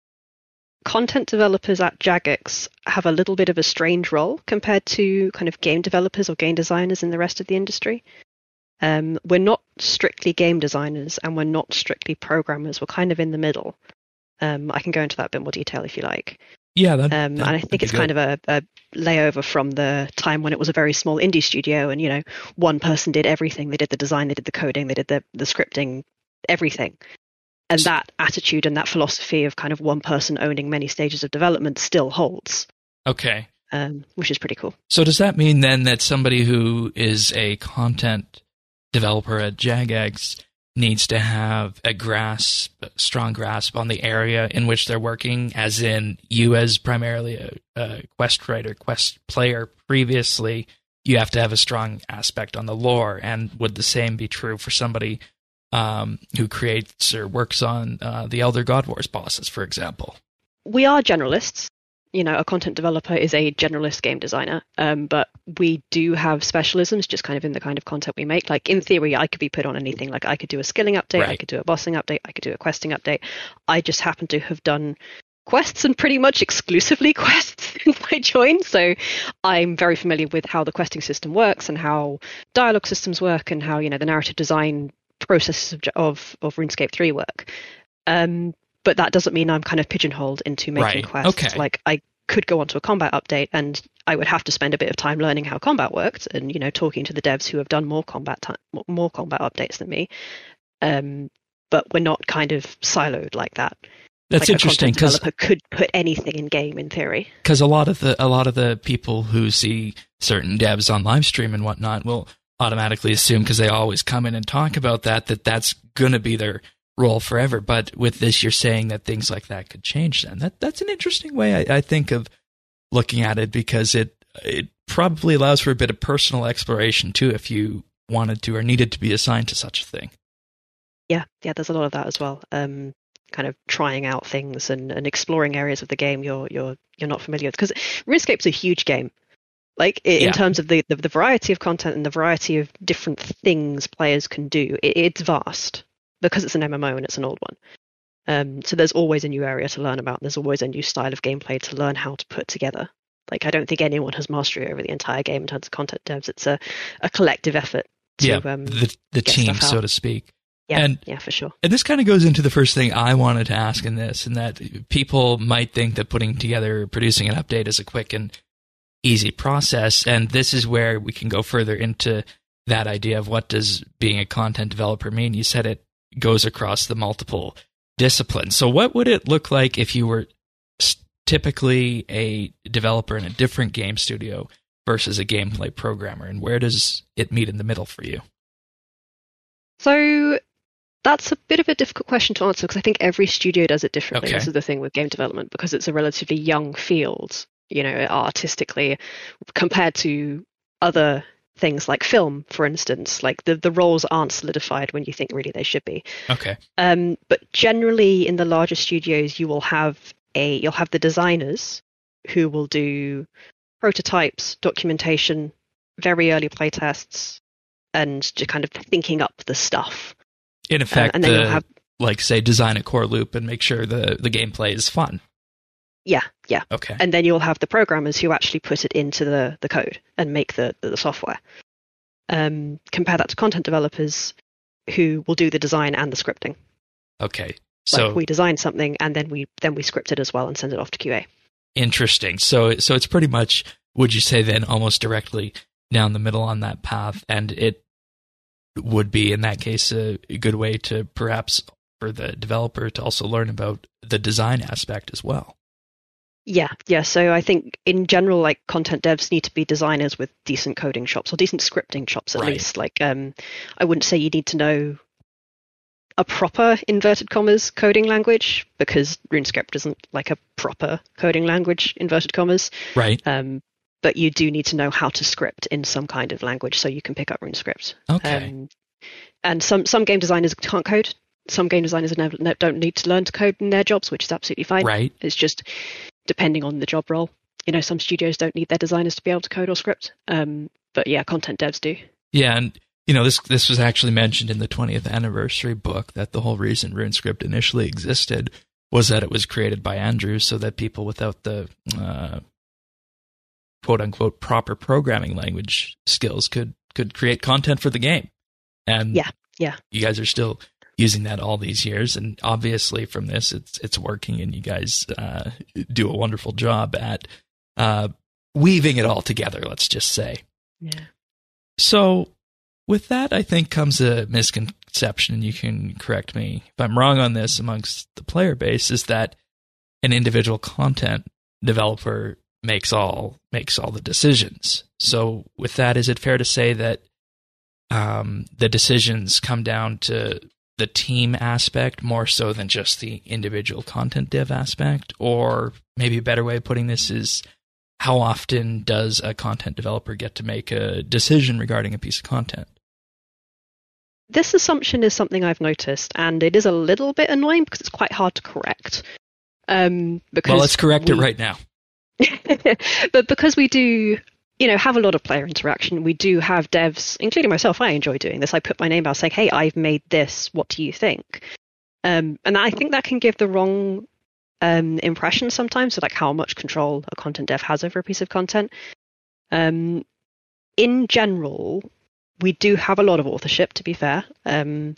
content developers at Jagex have a little bit of a strange role compared to kind of game developers or game designers in the rest of the industry. We're not strictly game designers, and we're not strictly programmers. We're kind of in the middle. I can go into that a bit more detail if you like. Yeah, and I think it's kind of a layover from the time when it was a very small indie studio, and one person did everything. They did the design, they did the coding, they did the scripting, everything. And that attitude and that philosophy of kind of one person owning many stages of development still holds. Okay. Which is pretty cool. So does that mean then that somebody who is a content developer at Jagex needs to have a strong grasp on the area in which they're working, as in you as primarily a quest writer, quest player previously, you have to have a strong aspect on the lore? And would the same be true for somebody who creates or works on the Elder God Wars bosses, for example? We are generalists. A content developer is a generalist game designer, but we do have specialisms just kind of in the kind of content we make. Like, in theory, I could be put on anything. Like, I could do a skilling update, right. I could do a bossing update, I could do a questing update. I just happen to have done quests, and pretty much exclusively quests, since I joined. So I'm very familiar with how the questing system works and how dialogue systems work and how, the narrative design processes of RuneScape 3 work. But that doesn't mean I'm kind of pigeonholed into making quests. Okay. Like, I could go onto a combat update and I would have to spend a bit of time learning how combat worked and, talking to the devs who have done more combat updates than me. But we're not kind of siloed like that. That's interesting, because a developer could put anything in game in theory. Because a lot of the people who see certain devs on live stream and whatnot will automatically assume, because they always come in and talk about that's going to be their role forever. But with this, you're saying that things like that could change then. That's an interesting way, I think, of looking at it, because it probably allows for a bit of personal exploration too, if you wanted to or needed to be assigned to such a thing. Yeah, there's a lot of that as well. Kind of trying out things and exploring areas of the game you're not familiar with, because RuneScape's a huge game. Like, in terms of the variety of content and the variety of different things players can do, it's vast, because it's an MMO and it's an old one. So there's always a new area to learn about. There's always a new style of gameplay to learn how to put together. Like, I don't think anyone has mastery over the entire game in terms of content devs. It's a collective effort to the team, so to speak. Yeah, for sure. And this kind of goes into the first thing I wanted to ask in this, and that people might think that producing an update is a quick and easy process. And this is where we can go further into that idea of what does being a content developer mean. You said it goes across the multiple disciplines. So what would it look like if you were typically a developer in a different game studio versus a gameplay programmer, and where does it meet in the middle for you? So that's a bit of a difficult question to answer because I think every studio does it differently. Okay. This is the thing with game development, because it's a relatively young field, artistically, compared to other things like film, for instance. Like the roles aren't solidified when you think really they should be. Okay. But generally in the larger studios, you'll have the designers who will do prototypes, documentation, very early playtests, and just kind of thinking up the stuff. In effect, and then you'll have, say, design a core loop and make sure the gameplay is fun. Yeah. Okay. And then you'll have the programmers who actually put it into the code and make the software. Compare that to content developers who will do the design and the scripting. Okay. So we design something and then we script it as well and send it off to QA. Interesting. So it's pretty much, would you say then, almost directly down the middle on that path, and it would be in that case a good way to perhaps for the developer to also learn about the design aspect as well. Yeah. So I think in general, like, content devs need to be designers with decent coding chops or decent scripting chops at least. Like, I wouldn't say you need to know a proper inverted commas coding language, because RuneScript isn't like a proper coding language, inverted commas. Right. But you do need to know how to script in some kind of language so you can pick up RuneScript. Okay. And some game designers can't code. Some game designers don't need to learn to code in their jobs, which is absolutely fine. Right. It's just depending on the job role. Some studios don't need their designers to be able to code or script. But yeah, content devs do. Yeah, and this was actually mentioned in the 20th anniversary book, that the whole reason RuneScript initially existed was that it was created by Andrew so that people without the quote-unquote proper programming language skills could create content for the game. And yeah, you guys are still using that all these years, and obviously from this it's working, and you guys do a wonderful job at weaving it all together, let's just say. Yeah. So with that, I think, comes a misconception, and you can correct me if I'm wrong on this, amongst the player base, is that an individual content developer makes all the decisions. So with that, is it fair to say that the decisions come down to the team aspect more so than just the individual content dev aspect? Or maybe a better way of putting this is, how often does a content developer get to make a decision regarding a piece of content? This assumption is something I've noticed, and it is a little bit annoying because it's quite hard to correct. Well, let's correct it right now. But because we do, have a lot of player interaction, we do have devs, including myself. I enjoy doing this. I put my name out saying, "Hey, I've made this. What do you think?" And I think that can give the wrong impression sometimes, of like how much control a content dev has over a piece of content. In general, we do have a lot of authorship, to be fair. And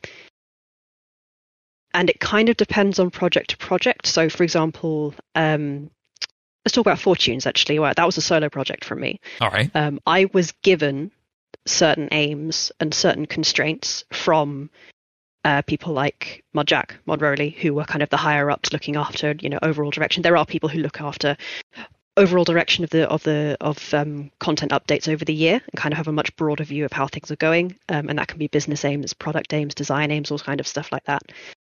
it kind of depends on project to project. So, for example, let's talk about Fortunes, actually. Well, that was a solo project from me. All right. I was given certain aims and certain constraints from people like Modjack, Mod Rowley, who were kind of the higher ups looking after, overall direction. There are people who look after overall direction of content updates over the year and kind of have a much broader view of how things are going. And that can be business aims, product aims, design aims, all kind of stuff like that.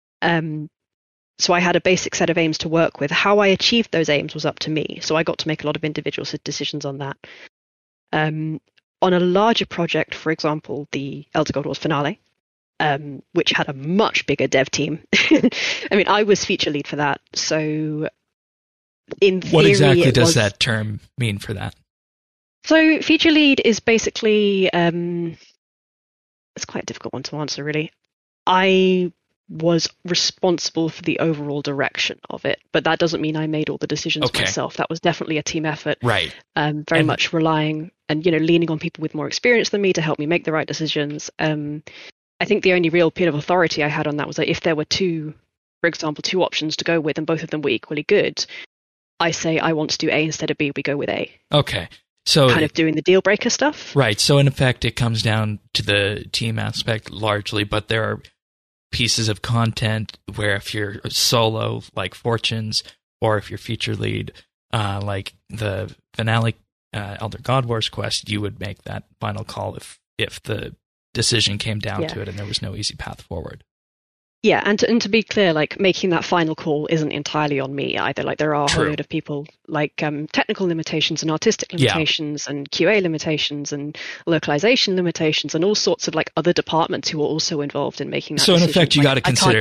So I had a basic set of aims to work with. How I achieved those aims was up to me. So I got to make a lot of individual decisions on that. On a larger project, for example, the Elder Gold Wars finale, which had a much bigger dev team. I mean, I was feature lead for that. So in theory, what exactly does that term mean for that? So feature lead is basically, it's quite a difficult one to answer, really. I was responsible for the overall direction of it. But that doesn't mean I made all the decisions myself. That was definitely a team effort. Right. Very much relying and, leaning on people with more experience than me to help me make the right decisions. I think the only real bit of authority I had on that was that if there were for example, two options to go with and both of them were equally good, I say I want to do A instead of B, we go with A. Okay. So kind of doing the deal breaker stuff. Right. So in effect, it comes down to the team aspect largely, but there are pieces of content where if you're solo, like Fortunes, or if you're feature lead, like the finale Elder God Wars quest, you would make that final call if the decision came down to it and there was no easy path forward. Yeah, and to be clear, like making that final call isn't entirely on me either. Like there are a whole load of people, like technical limitations and artistic limitations and QA limitations and localization limitations and all sorts of like other departments who are also involved in making that decision. So in effect, you got to consider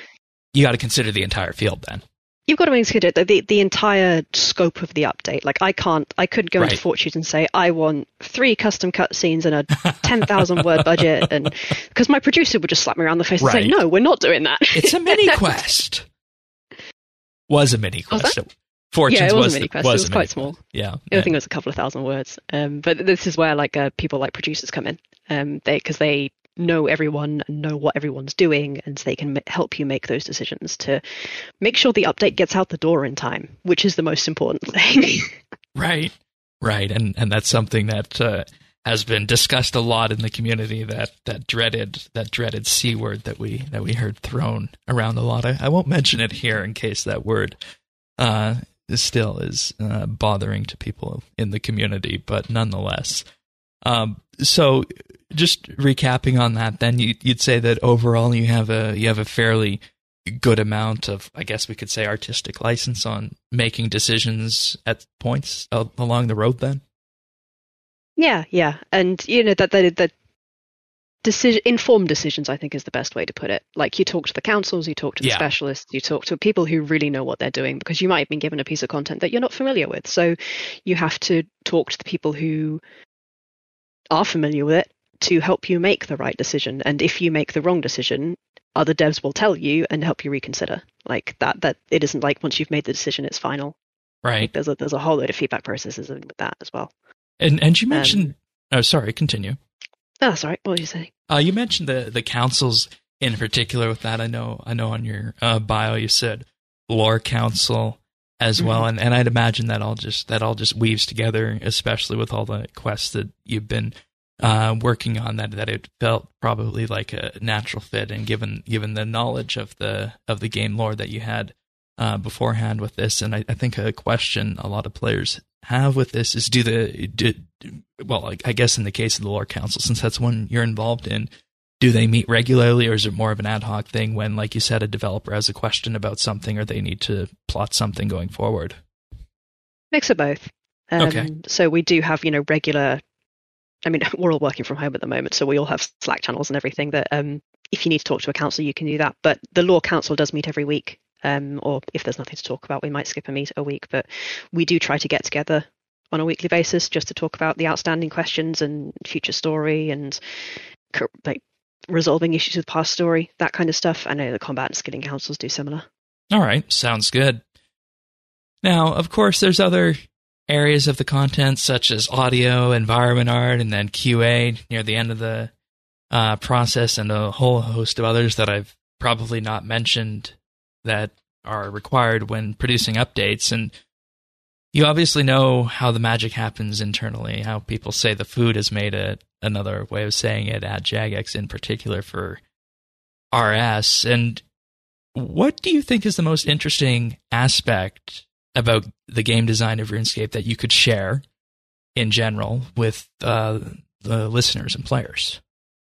the entire field then. You've got to consider the entire scope of the update. Like I couldn't go into Fortunes and say I want 3 custom cutscenes and a 10,000 word budget, and because my producer would just slap me around the face and say, "No, we're not doing that." It's a mini quest. Was a mini quest. Fortunes it was a mini quest. It was quite small. Yeah, I think it was a couple of thousand words. But this is where like people like producers come in, because they know everyone and know what everyone's doing, and so they can help you make those decisions to make sure the update gets out the door in time, which is the most important thing. Right, and that's something that has been discussed a lot in the community. That dreaded C word that we heard thrown around a lot. I won't mention it here in case that word still is bothering to people in the community, but nonetheless. So just recapping on that, then you'd say that overall you have a fairly good amount of, I guess we could say, artistic license on making decisions at points along the road then? Yeah. And, that informed decisions, I think, is the best way to put it. Like you talk to the councils, you talk to the specialists, you talk to people who really know what they're doing, because you might have been given a piece of content that you're not familiar with. So you have to talk to the people who are familiar with it to help you make the right decision. And if you make the wrong decision, other devs will tell you and help you reconsider. Like that it isn't like once you've made the decision, it's final. Right. Like there's a whole load of feedback processes with that as well. And you mentioned, sorry, continue. Oh, that's all right. What were you saying? You mentioned the councils in particular with that. I know on your bio you said lore council as well, and I'd imagine that all just weaves together, especially with all the quests that you've been working on. That it felt probably like a natural fit, and given the knowledge of the game lore that you had beforehand with this, and I think a question a lot of players have with this is I guess in the case of the lore council, since that's one you're involved in, do they meet regularly, or is it more of an ad hoc thing when, like you said, a developer has a question about something or they need to plot something going forward? Mix of both. Okay. So we do have, regular, we're all working from home at the moment, so we all have Slack channels and everything that if you need to talk to a council, you can do that. But the lore council does meet every week. Or if there's nothing to talk about, we might skip a week, but we do try to get together on a weekly basis just to talk about the outstanding questions and future story and like resolving issues with past story, that kind of stuff. I know the combat and skilling councils do similar. All right, sounds good. Now, of course, there's other areas of the content such as audio, environment art, and then QA near the end of the process, and a whole host of others that I've probably not mentioned that are required when producing updates. And you obviously know how the magic happens internally, how people say the food has made it, another way of saying it at Jagex in particular for RS. And what do you think is the most interesting aspect about the game design of RuneScape that you could share in general with the listeners and players?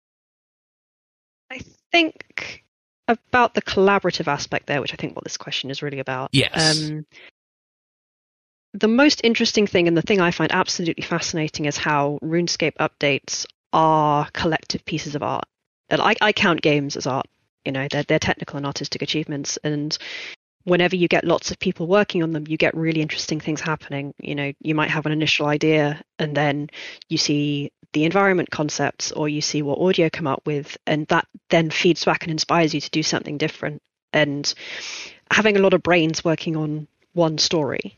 I think about the collaborative aspect there, which I think what this question is really about. Yes. The most interesting thing, and the thing I find absolutely fascinating, is how RuneScape updates are collective pieces of art. And I count games as art. They're technical and artistic achievements, and whenever you get lots of people working on them, you get really interesting things happening. You might have an initial idea, and then you see the environment concepts, or you see what audio come up with, and that then feeds back and inspires you to do something different. And having a lot of brains working on one story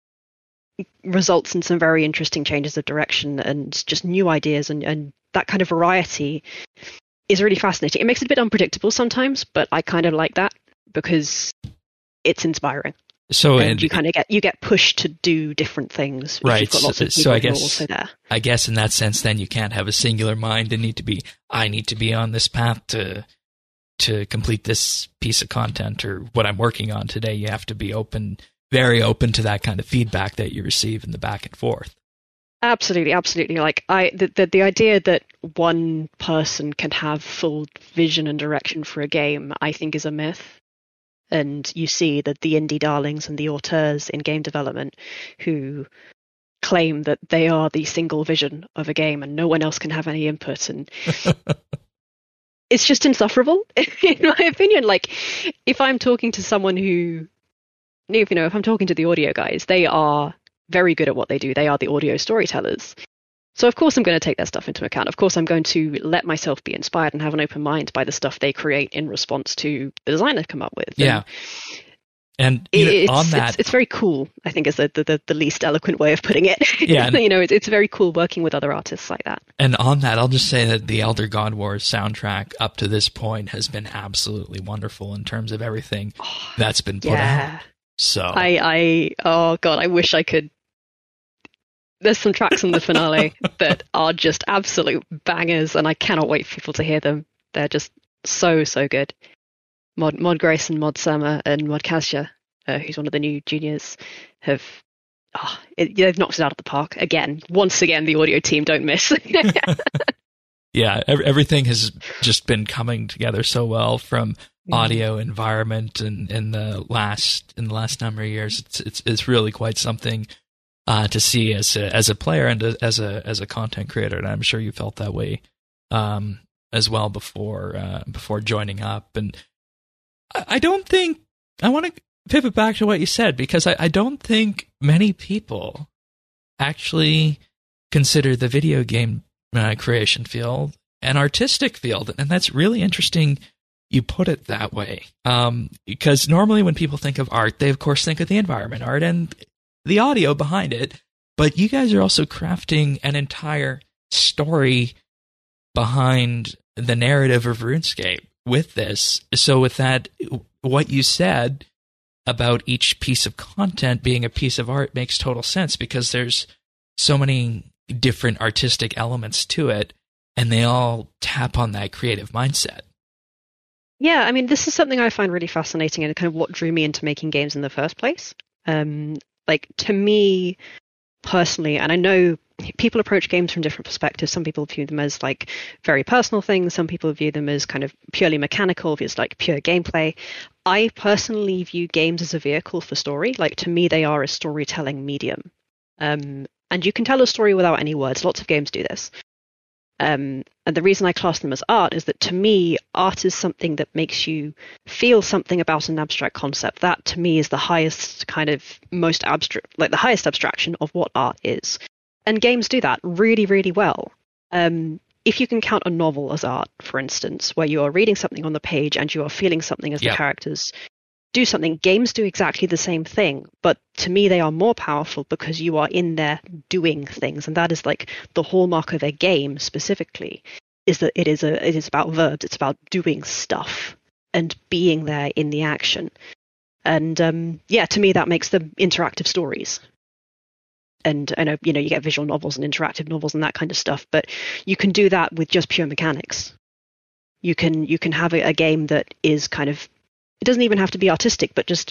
results in some very interesting changes of direction and just new ideas, and that kind of variety is really fascinating. It makes it a bit unpredictable sometimes, but I kind of like that because it's inspiring. So and you kind of get pushed to do different things. Right. You've got lots of people so I who are guess also there. I guess in that sense, then you can't have a singular mind and I need to be on this path to complete this piece of content or what I'm working on today. You have to be very open to that kind of feedback that you receive in the back and forth. Absolutely. Like the idea that one person can have full vision and direction for a game, I think, is a myth. And you see that the indie darlings and the auteurs in game development who claim that they are the single vision of a game and no one else can have any input, and it's just insufferable in my opinion. Like, if I'm talking to someone if I'm talking to the audio guys, they are very good at what they do. They are the audio storytellers. So of course I'm going to take that stuff into account. Of course I'm going to let myself be inspired and have an open mind by the stuff they create in response to the design they've come up with. Yeah. And it's very cool, I think, is the least eloquent way of putting it. Yeah. It's very cool working with other artists like that. And on that, I'll just say that the Elder God Wars soundtrack up to this point has been absolutely wonderful in terms of everything that's been put out. So oh God, I wish I could. There's some tracks in the finale that are just absolute bangers, and I cannot wait for people to hear them. They're just so good. Mod Grace and Mod Sama and Mod Kasia, who's one of the new juniors, they've knocked it out of the park again. Once again, the audio team don't miss. Yeah, everything has just been coming together so well, from audio, environment, and in the last number of years. It's really quite something to see as a player and as a content creator, and I'm sure you felt that way as well before joining up. And I don't think I want to pivot back to what you said, because I don't think many people actually consider the video game creation field an artistic field, and that's really interesting. You put it that way, because normally when people think of art, they of course think of the environment art and the audio behind it, but you guys are also crafting an entire story behind the narrative of RuneScape with this. So with that, what you said about each piece of content being a piece of art makes total sense, because there's so many different artistic elements to it, and they all tap on that creative mindset. Yeah, I mean, this is something I find really fascinating, and kind of what drew me into making games in the first place. To me personally, and I know people approach games from different perspectives. Some people view them as like very personal things. Some people view them as kind of purely mechanical, as like pure gameplay. I personally view games as a vehicle for story. Like, to me, they are a storytelling medium. And you can tell a story without any words. Lots of games do this. And the reason I class them as art is that, to me, art is something that makes you feel something about an abstract concept. That, to me, is the highest kind of most abstract, like the highest abstraction of what art is. And games do that really, really well. If you can count a novel as art, for instance, where you are reading something on the page and you are feeling something as the characters do something, games do exactly the same thing. But to me, they are more powerful because you are in there doing things. And that is like the hallmark of a game specifically, is that it is about verbs. It's about doing stuff and being there in the action. And to me, that makes them interactive stories. And I know, you get visual novels and interactive novels and that kind of stuff, but you can do that with just pure mechanics. You can have a game that is kind of, it doesn't even have to be artistic, but just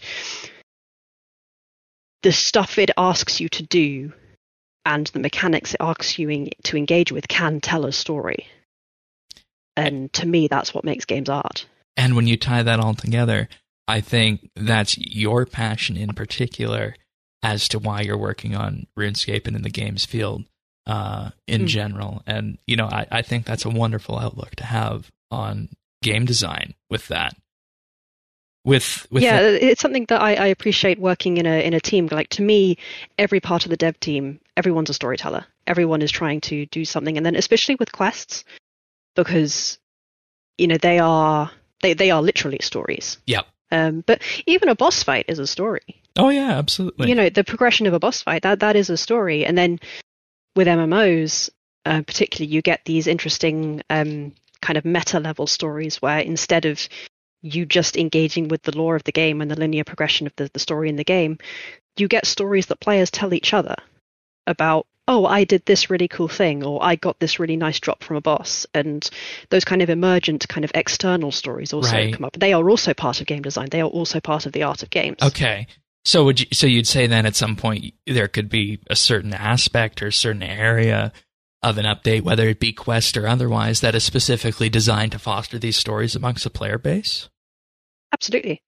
the stuff it asks you to do and the mechanics it asks you to engage with can tell a story. And to me, that's what makes games art. And when you tie that all together, I think that's your passion in particular as to why you're working on RuneScape and in the games field in general. And, I think that's a wonderful outlook to have on game design with that. it's something that I appreciate working in a team. Like, to me, every part of the dev team, everyone's a storyteller. Everyone is trying to do something, and then especially with quests, because they are literally stories. Yeah. But even a boss fight is a story. Oh yeah, absolutely. The progression of a boss fight, that is a story. And then with MMOs, particularly, you get these interesting kind of meta level stories where instead of you just engaging with the lore of the game and the linear progression of the story in the game, you get stories that players tell each other about, oh, I did this really cool thing, or I got this really nice drop from a boss. And those kind of emergent, kind of external stories also come up. They are also part of game design. They are also part of the art of games. Okay. So you'd say then at some point there could be a certain aspect or a certain area of an update, whether it be quest or otherwise, that is specifically designed to foster these stories amongst the player base? Absolutely.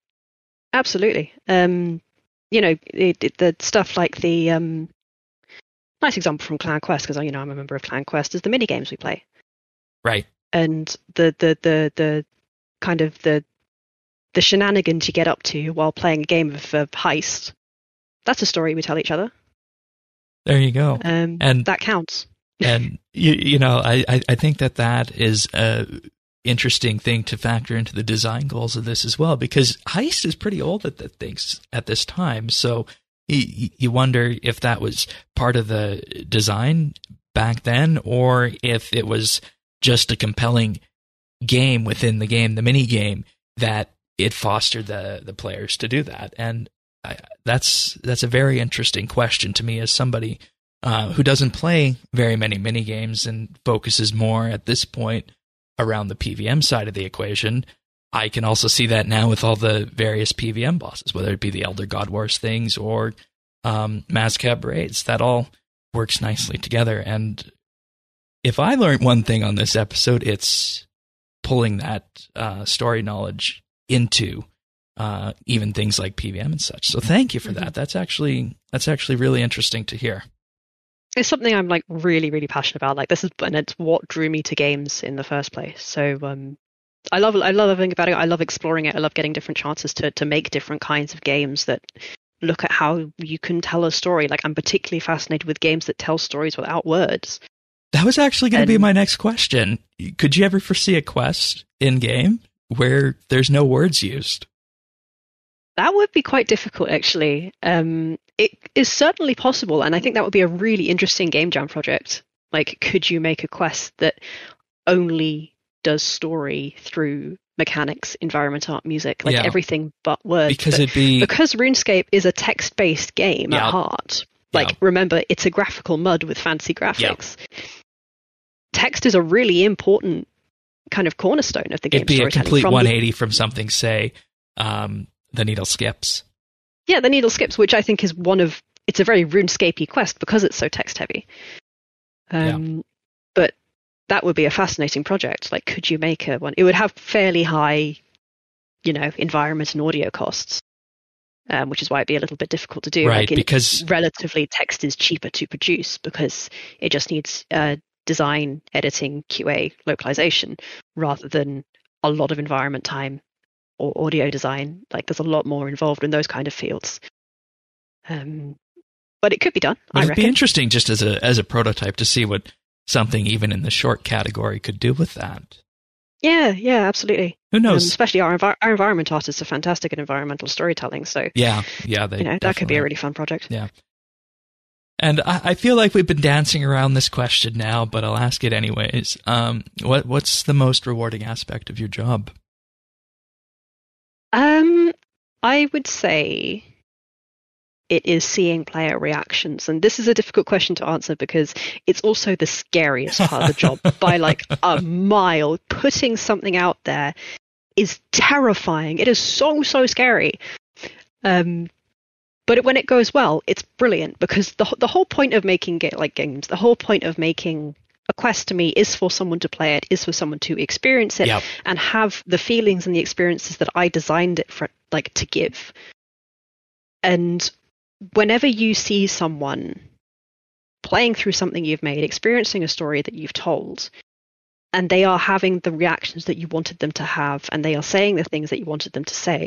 The stuff like the nice example from Clan Quest, because I'm a member of Clan Quest, is the mini games we play. Right. And the kind of the shenanigans you get up to while playing a game of heist. That's a story we tell each other. There you go. And that counts. And I think that is a interesting thing to factor into the design goals of this as well, because heist is pretty old at this time. So you wonder if that was part of the design back then, or if it was just a compelling game within the game, the mini game, that it fostered the players to do that. And that's a very interesting question to me as somebody who doesn't play very many mini games and focuses more at this point around the PVM side of the equation. I can also see that now with all the various PVM bosses, whether it be the Elder God Wars things or Mazcab raids. That all works nicely together. And if I learned one thing on this episode, it's pulling that story knowledge into even things like PVM and such. So thank you for that. That's actually really interesting to hear. It's something I'm like really, really passionate about. Like, and it's what drew me to games in the first place. So I love everything about it. I love exploring it. I love getting different chances to make different kinds of games that look at how you can tell a story. Like, I'm particularly fascinated with games that tell stories without words. That was actually going to be my next question. Could you ever foresee a quest in game where there's no words used? That would be quite difficult, actually. It is certainly possible, and I think that would be a really interesting game jam project. Like, could you make a quest that only does story through mechanics, environment, art, music, like everything but words? Because RuneScape is a text-based game at heart. Like, remember, it's a graphical mud with fancy graphics. Text is a really important kind of cornerstone of the game. It'd be a complete 180 from something, say, the Needle Skips. Yeah, the Needle Skips, which I think is it's a very RuneScape-y quest because it's so text-heavy. But that would be a fascinating project. Like, could you make one? It would have fairly high, environment and audio costs, which is why it'd be a little bit difficult to do. Right, like, because relatively text is cheaper to produce because it just needs design, editing, QA, localization, rather than a lot of environment time or audio design. Like, there's a lot more involved in those kind of fields. But it could be done. It'd be interesting just as a prototype to see what something even in the short category could do with that. Yeah, absolutely. Who knows? Especially our environment artists are fantastic at environmental storytelling. So that could be a really fun project. Yeah. And I feel like we've been dancing around this question now, but I'll ask it anyways. What's the most rewarding aspect of your job? I would say it is seeing player reactions. And this is a difficult question to answer because it's also the scariest part of the job by like a mile. Putting something out there is terrifying. It is so, so scary. But when it goes well, it's brilliant because the whole point of making games, the whole point of making a quest to me is for someone to play it, is for someone to experience it and have the feelings and the experiences that I designed it for, like, to give. And whenever you see someone playing through something you've made, experiencing a story that you've told, and they are having the reactions that you wanted them to have, and they are saying the things that you wanted them to say,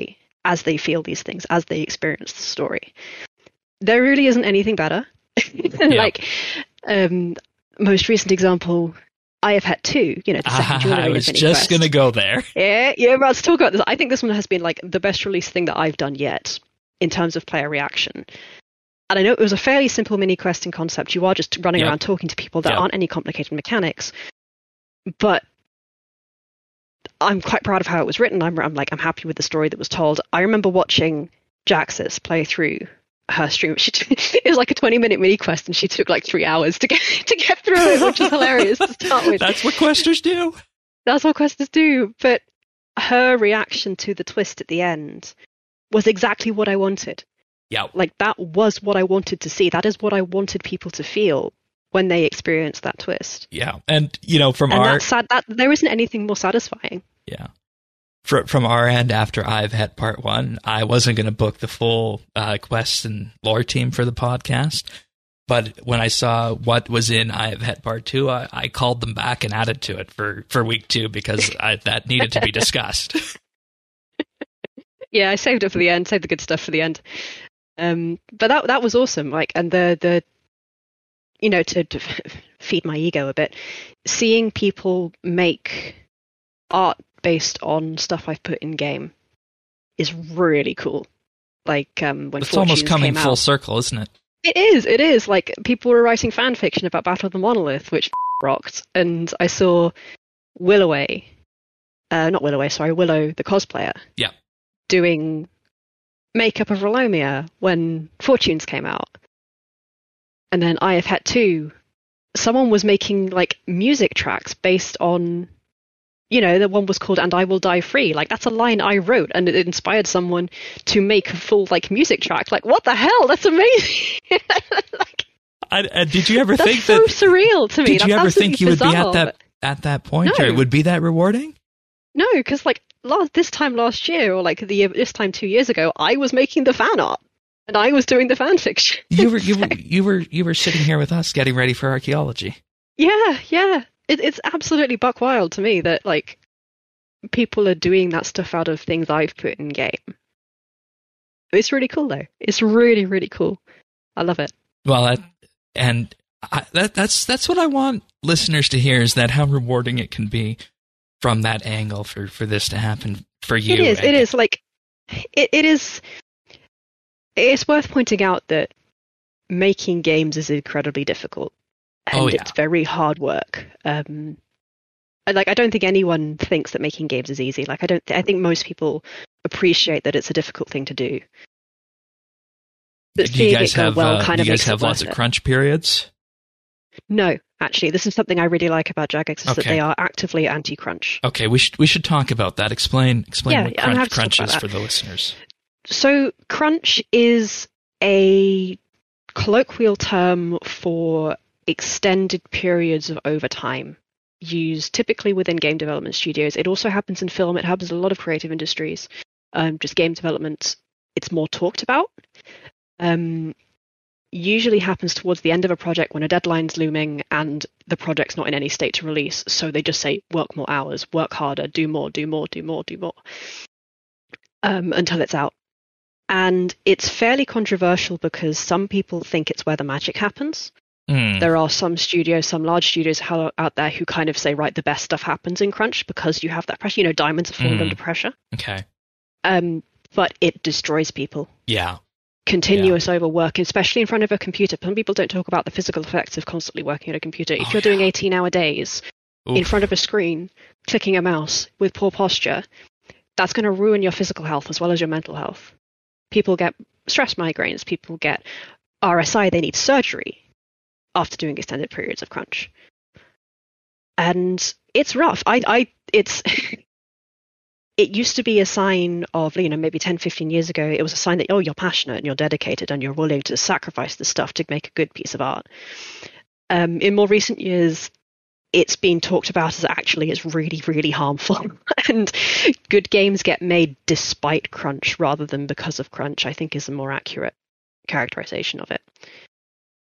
as they feel these things, as they experience the story. There really isn't anything better. Like, most recent example, I have had 2, the second Jewelry I was just going to go there. Yeah, let's talk about this. I think this one has been like the best release thing that I've done yet in terms of player reaction. And I know it was a fairly simple mini quest in concept. You are just running around talking to people. There aren't any complicated mechanics. But I'm quite proud of how it was written. I'm happy with the story that was told. I remember watching Jaxis play through her stream. It was like a 20-minute mini quest, and she took like 3 hours to get through it, which is hilarious to start with. That's what questers do. That's what questers do. But her reaction to the twist at the end was exactly what I wanted. Yeah. Like, that was what I wanted to see. That is what I wanted people to feel when they experienced that twist. Yeah. And, from that's sad, that there isn't anything more satisfying. Yeah. From our end, after I've had part 1, I wasn't going to book the full quest and lore team for the podcast. But when I saw what was in I've had part 2, I called them back and added to it for week 2 because that needed to be discussed. Yeah, I saved it for the end, saved the good stuff for the end. But that was awesome. Like, and the to feed my ego a bit, seeing people make art based on stuff I've put in game is really cool. Like, when it's Fortunes almost coming full circle, isn't it? It is. Like, people were writing fan fiction about Battle of the Monolith, which rocked. And I saw Willow, the cosplayer. Yeah. Doing makeup of Relomia when Fortunes came out. And then I have had 2. Someone was making like music tracks based on, the one was called "And I Will Die Free." Like, that's a line I wrote, and it inspired someone to make a full like music track. Like, what the hell? That's amazing. Did you ever think that? That's so surreal to me. Did you ever think you would be at that point, or it would be that rewarding? No, because like this time last year, or like this time 2 years ago, I was making the fan art. And I was doing the fan fiction. you were sitting here with us getting ready for archaeology. Yeah. It's absolutely buck wild to me that like people are doing that stuff out of things I've put in game. It's really cool though. It's really, really cool. I love it. Well, that's what I want listeners to hear, is that how rewarding it can be from that angle for this to happen for you. It is like it is. It's worth pointing out that making games is incredibly difficult, and it's very hard work. I don't think anyone thinks that making games is easy. Like, I think most people appreciate that it's a difficult thing to do. But do you guys have lots of crunch periods? No, actually, this is something I really like about Jagex, is that they are actively anti-crunch. Okay, we should talk about that. Explain what crunch is for the listeners. So crunch is a colloquial term for extended periods of overtime, used typically within game development studios. It also happens in film. It happens in a lot of creative industries. Just game development, it's more talked about. Usually happens towards the end of a project when a deadline's looming and the project's not in any state to release. So they just say, work more hours, work harder, do more, until it's out. And it's fairly controversial because some people think it's where the magic happens. There are some large studios out there who kind of say, right, the best stuff happens in crunch because you have that pressure. Diamonds are formed under pressure. Okay. But it destroys people. Yeah. Continuous overwork, especially in front of a computer. Some people don't talk about the physical effects of constantly working at a computer. If you're doing 18-hour days in front of a screen, clicking a mouse with poor posture, that's going to ruin your physical health as well as your mental health. People get stress migraines. People get RSI. They need surgery after doing extended periods of crunch. And it's rough. It used to be a sign of, maybe 10, 15 years ago, it was a sign that, you're passionate and you're dedicated and you're willing to sacrifice the stuff to make a good piece of art. In more recent years, it's been talked about as actually it's really, really harmful. And good games get made despite crunch rather than because of crunch, I think is a more accurate characterization of it.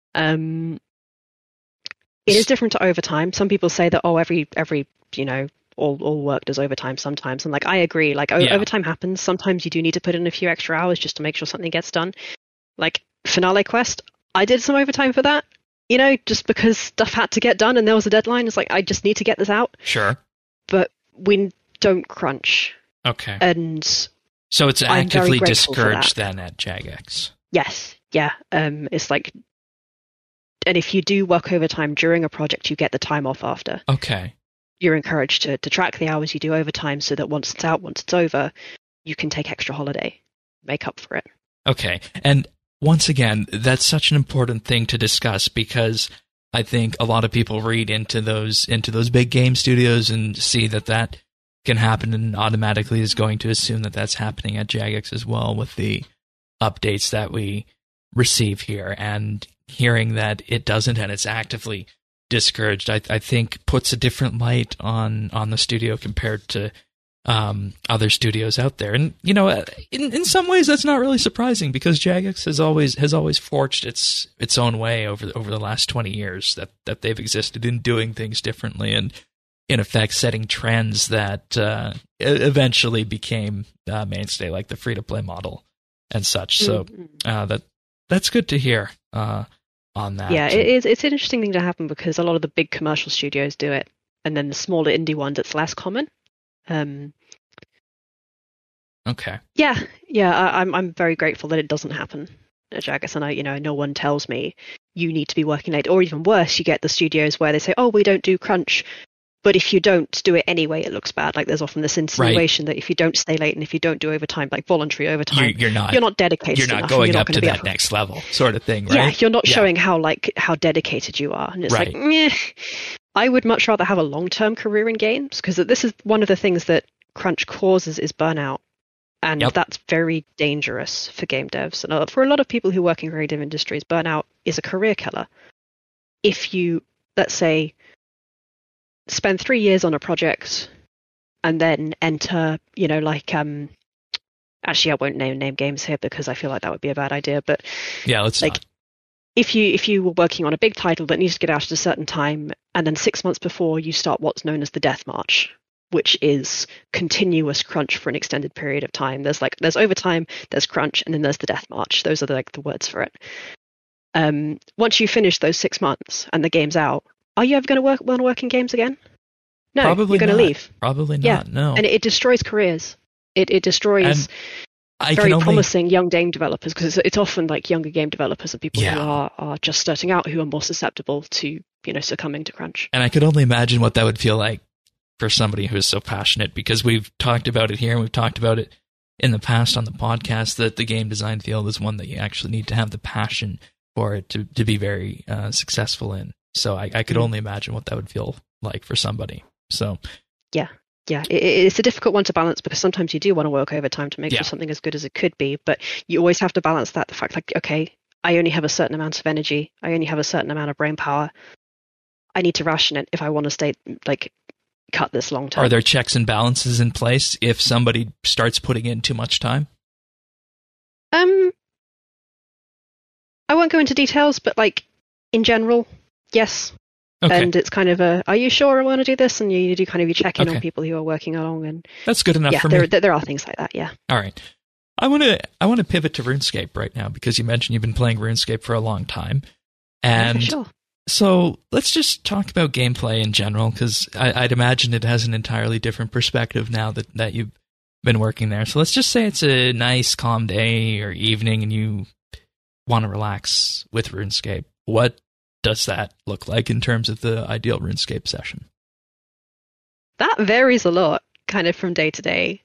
It is different to overtime. Some people say that, every all worked as overtime sometimes. And like, I agree, like overtime happens. Sometimes you do need to put in a few extra hours just to make sure something gets done. Like Finale Quest, I did some overtime for that, just because stuff had to get done and there was a deadline. It's like, I just need to get this out. Sure. But we don't crunch. Okay. And so it's actively discouraged then at Jagex. Yes. Yeah. It's like, and if you do work overtime during a project, you get the time off after. Okay. You're encouraged to track the hours you do overtime so that once it's out, once it's over, you can take extra holiday, make up for it. Okay. And once again, that's such an important thing to discuss because I think a lot of people read into those big game studios and see that can happen and automatically is going to assume that that's happening at Jagex as well with the updates that we receive here. And hearing that it doesn't and it's actively discouraged, I think puts a different light on the studio compared to other studios out there. And in some ways that's not really surprising because Jagex has always forged its own way over the last 20 years that they've existed in doing things differently and in effect setting trends that eventually became mainstay, like the free-to-play model and such. So that's good to hear on that. Yeah, it's an interesting thing to happen because a lot of the big commercial studios do it, and then the smaller indie ones, it's less common. Okay. Yeah. I'm very grateful that it doesn't happen at Jagex, and no one tells me you need to be working late, or even worse, you get the studios where they say, "Oh, we don't do crunch," but if you don't do it anyway, it looks bad. Like there's often this insinuation that if you don't stay late and if you don't do overtime, like voluntary overtime, you're not dedicated. You're not going up to that next level, sort of thing, right? Yeah, you're not showing how dedicated you are, and it's like, I would much rather have a long-term career in games because this is one of the things that crunch causes is burnout. And that's very dangerous for game devs. And for a lot of people who work in creative industries, burnout is a career killer. If you, let's say, spend 3 years on a project and then enter, actually I won't name games here because I feel like that would be a bad idea. But yeah, let's like, if you were working on a big title that needs to get out at a certain time, and then 6 months before you start what's known as the death march, which is continuous crunch for an extended period of time. There's overtime, there's crunch, and then there's the death march. Those are the words for it. Once you finish those 6 months and the game's out, are you ever going to want to work in games again? No, probably you're going to leave. Probably not. Yeah. No, and it destroys careers. It destroys very promising young game developers because it's often like younger game developers and people who are just starting out who are more susceptible to succumbing to crunch. And I could only imagine what that would feel like for somebody who is so passionate, because we've talked about it here and we've talked about it in the past on the podcast that the game design field is one that you actually need to have the passion for it to be very successful in. So I could only imagine what that would feel like for somebody. So yeah, it's a difficult one to balance because sometimes you do want to work overtime to make sure something as good as it could be, but you always have to balance the fact like, okay, I only have a certain amount of energy, I only have a certain amount of brain power. I need to ration it if I want to stay cut this long term. Are there checks and balances in place if somebody starts putting in too much time? I won't go into details, but in general, yes. Okay. And it's kind of are you sure I want to do this? And you do kind of check in on people who are working along, and that's good enough for me. There are things like that, yeah. All right. I want to pivot to RuneScape right now because you mentioned you've been playing RuneScape for a long time. And sure. So let's just talk about gameplay in general, because I'd imagine it has an entirely different perspective now that you've been working there. So let's just say it's a nice, calm day or evening and you want to relax with RuneScape. What does that look like in terms of the ideal RuneScape session? That varies a lot, kind of from day to day.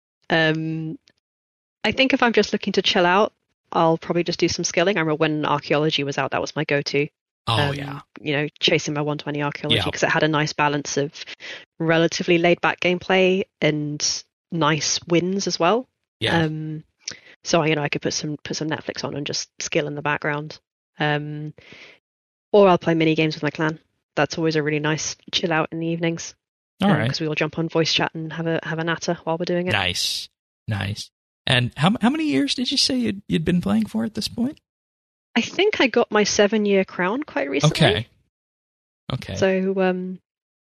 I think if I'm just looking to chill out, I'll probably just do some skilling. I remember when Archaeology was out, that was my go-to. Chasing my 120 Archaeology because it had a nice balance of relatively laid-back gameplay and nice wins as well. Yeah. So I could put some Netflix on and just skill in the background. Or I'll play mini games with my clan. That's always a really nice chill out in the evenings. All right. Because we all jump on voice chat and have a natter while we're doing it. Nice. And how many years did you say you'd been playing for at this point? I think I got my 7-year crown quite recently. Okay. So,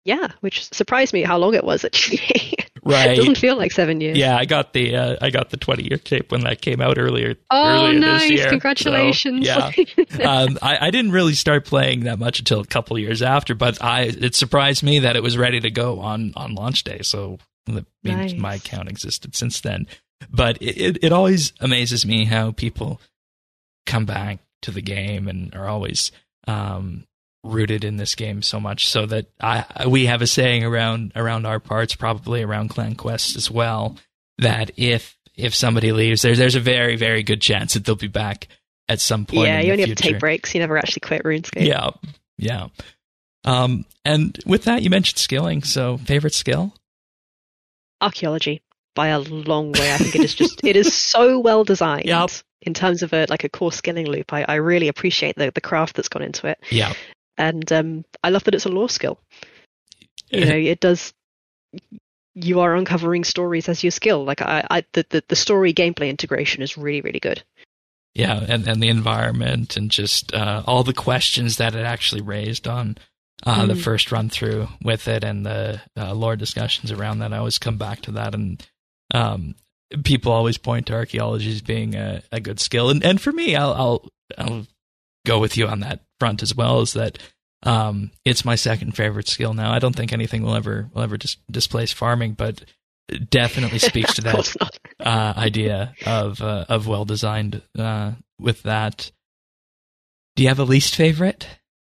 Yeah, which surprised me how long it was actually. Right. It doesn't feel like 7 years. Yeah, I got the 20-year tape when that came out earlier nice. this year. Congratulations. So, yeah. I didn't really start playing that much until a couple years after, but it surprised me that it was ready to go on launch day. So that means my account existed since then. But it always amazes me how people come back to the game and are always rooted in this game so much, so that we have a saying around our parts, probably around Clan Quest as well, that if somebody leaves, there's a very, very good chance that they'll be back at some point. Yeah, in you only the have to future. take breaks. You never actually quit RuneScape. Yeah. And with that, you mentioned skilling. So, favorite skill? Archaeology, by a long way. I think it is so well designed. Yep. In terms of a core skilling loop. I really appreciate the craft that's gone into it. Yeah. And I love that it's a lore skill. It does. You are uncovering stories as you skill. Like the story gameplay integration is really, really good. Yeah, and the environment and just all the questions that it actually raised on the first run through with it, and the lore discussions around that. I always come back to that, and people always point to archaeology as being a good skill, and for me, I'll go with you on that front as well. Is that it's my second favorite skill now. I don't think anything will ever displace farming, but it definitely speaks to that idea of well designed with that. Do you have a least favorite?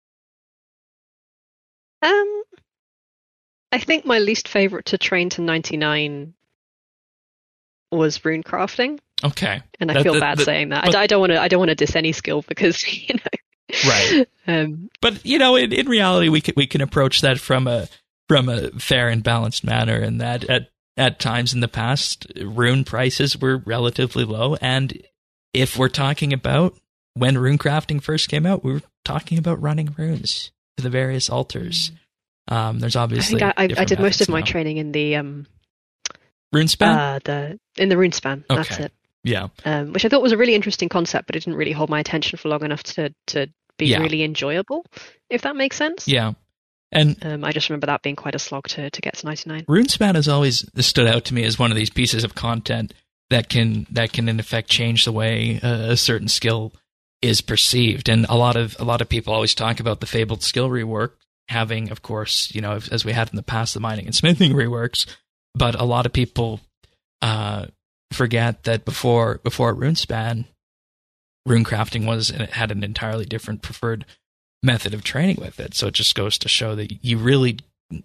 I think my least favorite to train to 99 was rune crafting. Okay, and I feel bad saying that. But I don't want to diss any skill because right. But in reality, we can approach that from a fair and balanced manner, and that at times in the past, rune prices were relatively low, and if we're talking about when rune crafting first came out, we were talking about running runes to the various altars. There's obviously I did most of my training in the RuneSpan? In the RuneSpan, okay. That's it. Yeah. Which I thought was a really interesting concept, but it didn't really hold my attention for long enough to be really enjoyable, if that makes sense. Yeah. And I just remember that being quite a slog to get to 99. RuneSpan has always stood out to me as one of these pieces of content that can in effect change the way a certain skill is perceived. And a lot of people always talk about the fabled skill rework having, of course, as we had in the past, the mining and smithing reworks. But a lot of people forget that before RuneSpan, rune crafting had an entirely different preferred method of training with it. So it just goes to show that you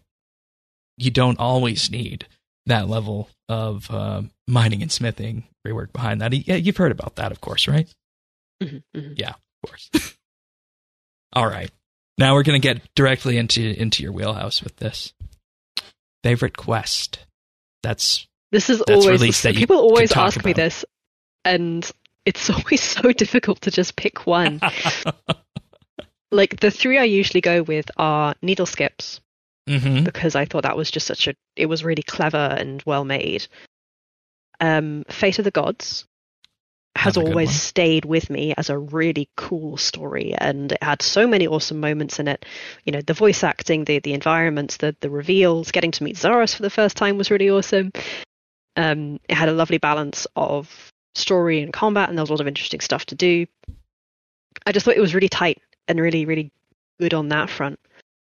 don't always need that level of mining and smithing rework behind that. Yeah, you've heard about that, of course, right? Mm-hmm, mm-hmm. Yeah, of course. All right. Now we're going to get directly into your wheelhouse with this. Favorite quest. This is always people always ask me this, and it's always so difficult to just pick one. Like the three I usually go with are needle skips, because I thought that was just it was really clever and well made. Fate of the Gods has always stayed with me as a really cool story, and it had so many awesome moments in it. The voice acting, the environments, the reveals, getting to meet Zaros for the first time was really awesome. It had a lovely balance of story and combat, and there was a lot of interesting stuff to do. I just thought it was really tight and really, really good on that front.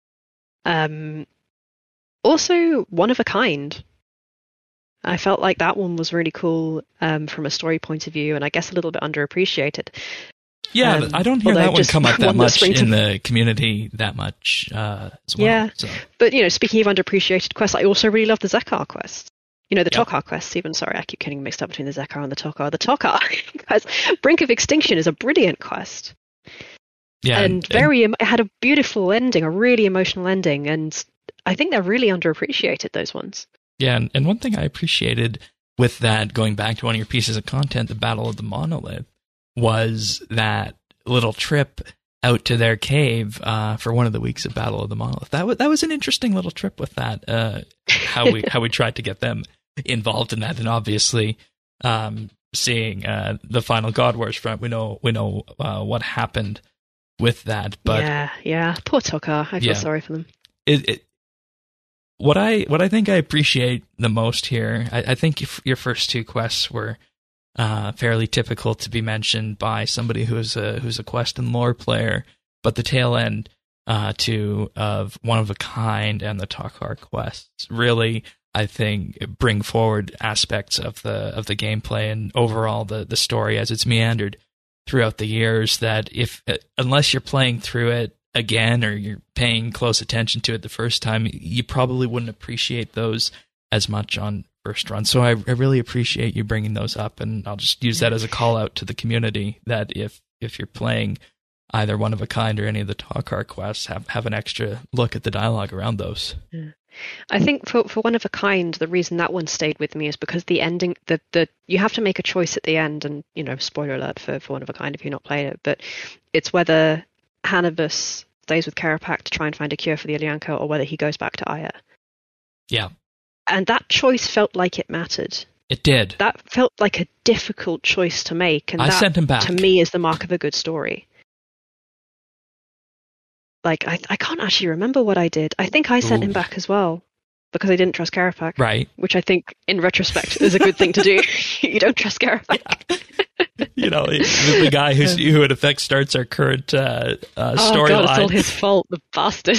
Also, One of a Kind. I felt like that one was really cool from a story point of view, and I guess a little bit underappreciated. Yeah, I don't hear that one come up that much in the community that much as well. Yeah, so. But speaking of underappreciated quests, I also really love the Zekar quest. The Tokar quests even. Sorry, I keep getting mixed up between the Zekar and the Tokar. The Tokar quest, Brink of Extinction, is a brilliant quest. Yeah, and it had a beautiful ending, a really emotional ending, and I think they're really underappreciated, those ones. Yeah, and one thing I appreciated with that, going back to one of your pieces of content, the Battle of the Monolith, was that little trip out to their cave for one of the weeks of Battle of the Monolith. That was an interesting little trip with that. How we tried to get them involved in that, and obviously seeing the final God Wars front, we know what happened with that. But yeah, poor Tokar. I feel sorry for them. what I think I appreciate the most here, I think your first two quests were fairly typical to be mentioned by somebody who's a quest and lore player, but the tail end two of One of a Kind and the Takar quests really, I think, bring forward aspects of the gameplay and overall the story as it's meandered throughout the years, that unless you're playing through it again or you're paying close attention to it the first time, you probably wouldn't appreciate those as much on first run. So I really appreciate you bringing those up, and I'll just use that as a call out to the community that if you're playing either One of a Kind or any of the Takar quests, have an extra look at the dialogue around those. Yeah. I think for One of a Kind, the reason that one stayed with me is because the ending, you have to make a choice at the end, and spoiler alert for One of a Kind if you've not played it, but it's whether Hannibus stays with Kerapak to try and find a cure for the Ilyanka, or whether he goes back to Aya. Yeah. And that choice felt like it mattered. It did. That felt like a difficult choice to make, and I sent him back. To me, is the mark of a good story. Like, I can't actually remember what I did. I think I sent him back as well, because I didn't trust Kerapak. Right. Which I think, in retrospect, is a good thing to do. You don't trust Kerapak. Yeah. The guy who in effect starts our current storyline. Oh God, it's all his fault, the bastard.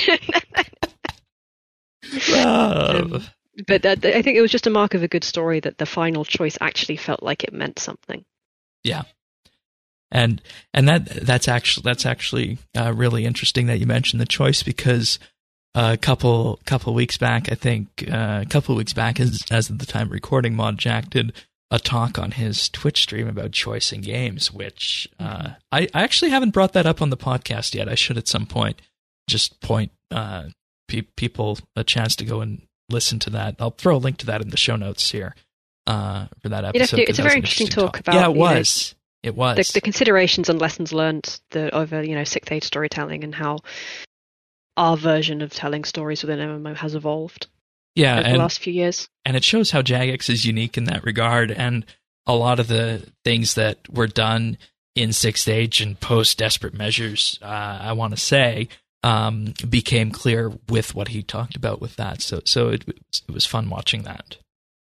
But I think it was just a mark of a good story that the final choice actually felt like it meant something. Yeah. And that's actually really interesting that you mentioned the choice, because a couple weeks back, I think as of the time of recording, Mod Jack did a talk on his Twitch stream about choice in games, which I actually haven't brought that up on the podcast yet. I should at some point just point people a chance to go and listen to that. I'll throw a link to that in the show notes here for that episode. It's a very interesting talk about. Yeah, it was. It was the considerations and lessons learned over 6th Age storytelling, and how our version of telling stories within MMO has evolved. Yeah, over the last few years. And it shows how Jagex is unique in that regard, and a lot of the things that were done in 6th Age and post Desperate Measures, I want to say, became clear with what he talked about with that. So it was fun watching that.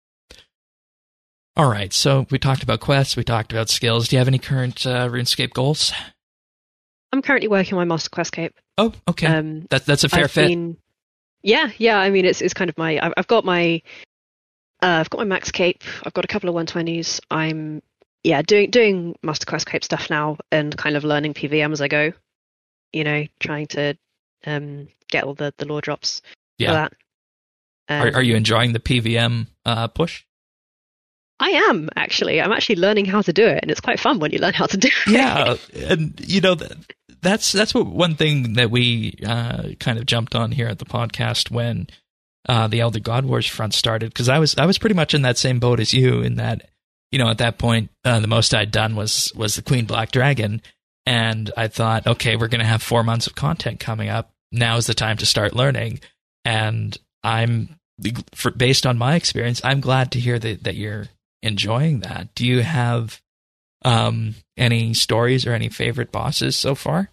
All right, so we talked about quests, we talked about skills. Do you have any current RuneScape goals? I'm currently working on my Master Quest Cape. Oh, okay. That's a fair fit. Yeah. I mean, it's kind of I've got my Max Cape. I've got a couple of 120s. I'm doing Master Quest Cape stuff now, and kind of learning PVM as I go. Trying to get all the lore drops for that. Are you enjoying the PVM push? I am, actually. I'm actually learning how to do it, and it's quite fun when you learn how to do it. Yeah, and that's one thing that we kind of jumped on here at the podcast when the Elder God Wars front started, because I was pretty much in that same boat as you, in that at that point the most I'd done was the Queen Black Dragon, and I thought, okay, we're going to have 4 months of content coming up. Now's the time to start learning, and based on my experience, I'm glad to hear that you're enjoying that. Do you have any stories or any favorite bosses so far?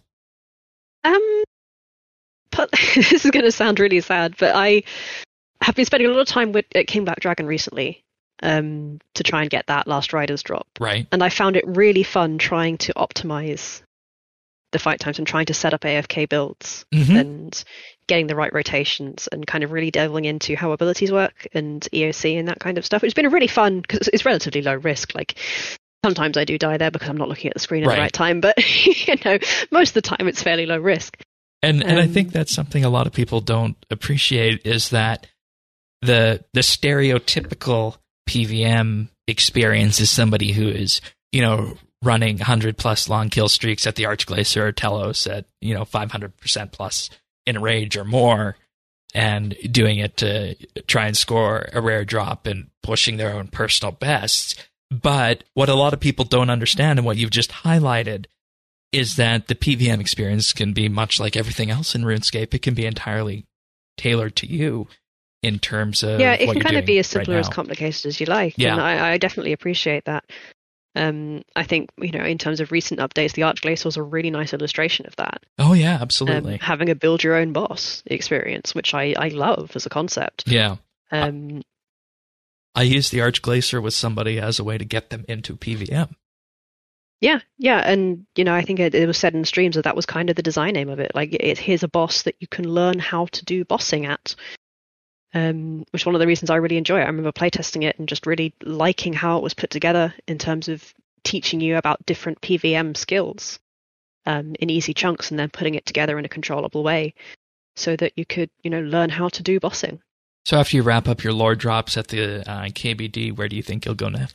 But this is going to sound really sad, but I have been spending a lot of time at King Black Dragon recently to try and get that Last Riders drop. Right. And I found it really fun trying to optimize the fight times and trying to set up AFK builds and getting the right rotations, and kind of really delving into how abilities work and EOC and that kind of stuff. It's been really fun because it's relatively low risk. Like, sometimes I do die there because I'm not looking at the screen at the right time, but most of the time it's fairly low risk. And I think that's something a lot of people don't appreciate, is that the stereotypical PVM experience is somebody who is, running 100+ long kill streaks at the Archglacier or Telos at 500% plus in rage or more, and doing it to try and score a rare drop and pushing their own personal bests. But what a lot of people don't understand, and what you've just highlighted, is that the PVM experience can be much like everything else in RuneScape. It can be entirely tailored to you in terms of it what can kind of be as simple right or as complicated as you like. Yeah. And I definitely appreciate that. I think, in terms of recent updates, the Archglacier is a really nice illustration of that. Oh yeah, absolutely. Having a build your own boss experience, which I love as a concept. Yeah. I used the Archglacier with somebody as a way to get them into PVM. Yeah, and I think it was said in the streams that was kind of the design aim of it. Like, here's a boss that you can learn how to do bossing at. Which is one of the reasons I really enjoy it. I remember playtesting it and just really liking how it was put together in terms of teaching you about different PVM skills in easy chunks, and then putting it together in a controllable way so that you could, learn how to do bossing. So after you wrap up your lore drops at the KBD, where do you think you'll go next?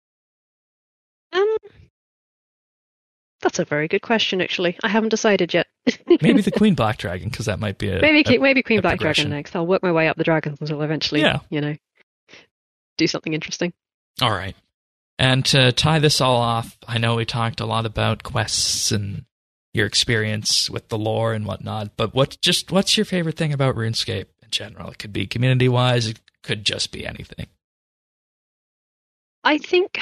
That's a very good question, actually. I haven't decided yet. Maybe the Queen Black Dragon, because that might be maybe Queen Black Dragon next. I'll work my way up the dragons until eventually, do something interesting. All right. And to tie this all off, I know we talked a lot about quests and your experience with the lore and whatnot, but what's your favorite thing about RuneScape in general? It could be community-wise, it could just be anything. I think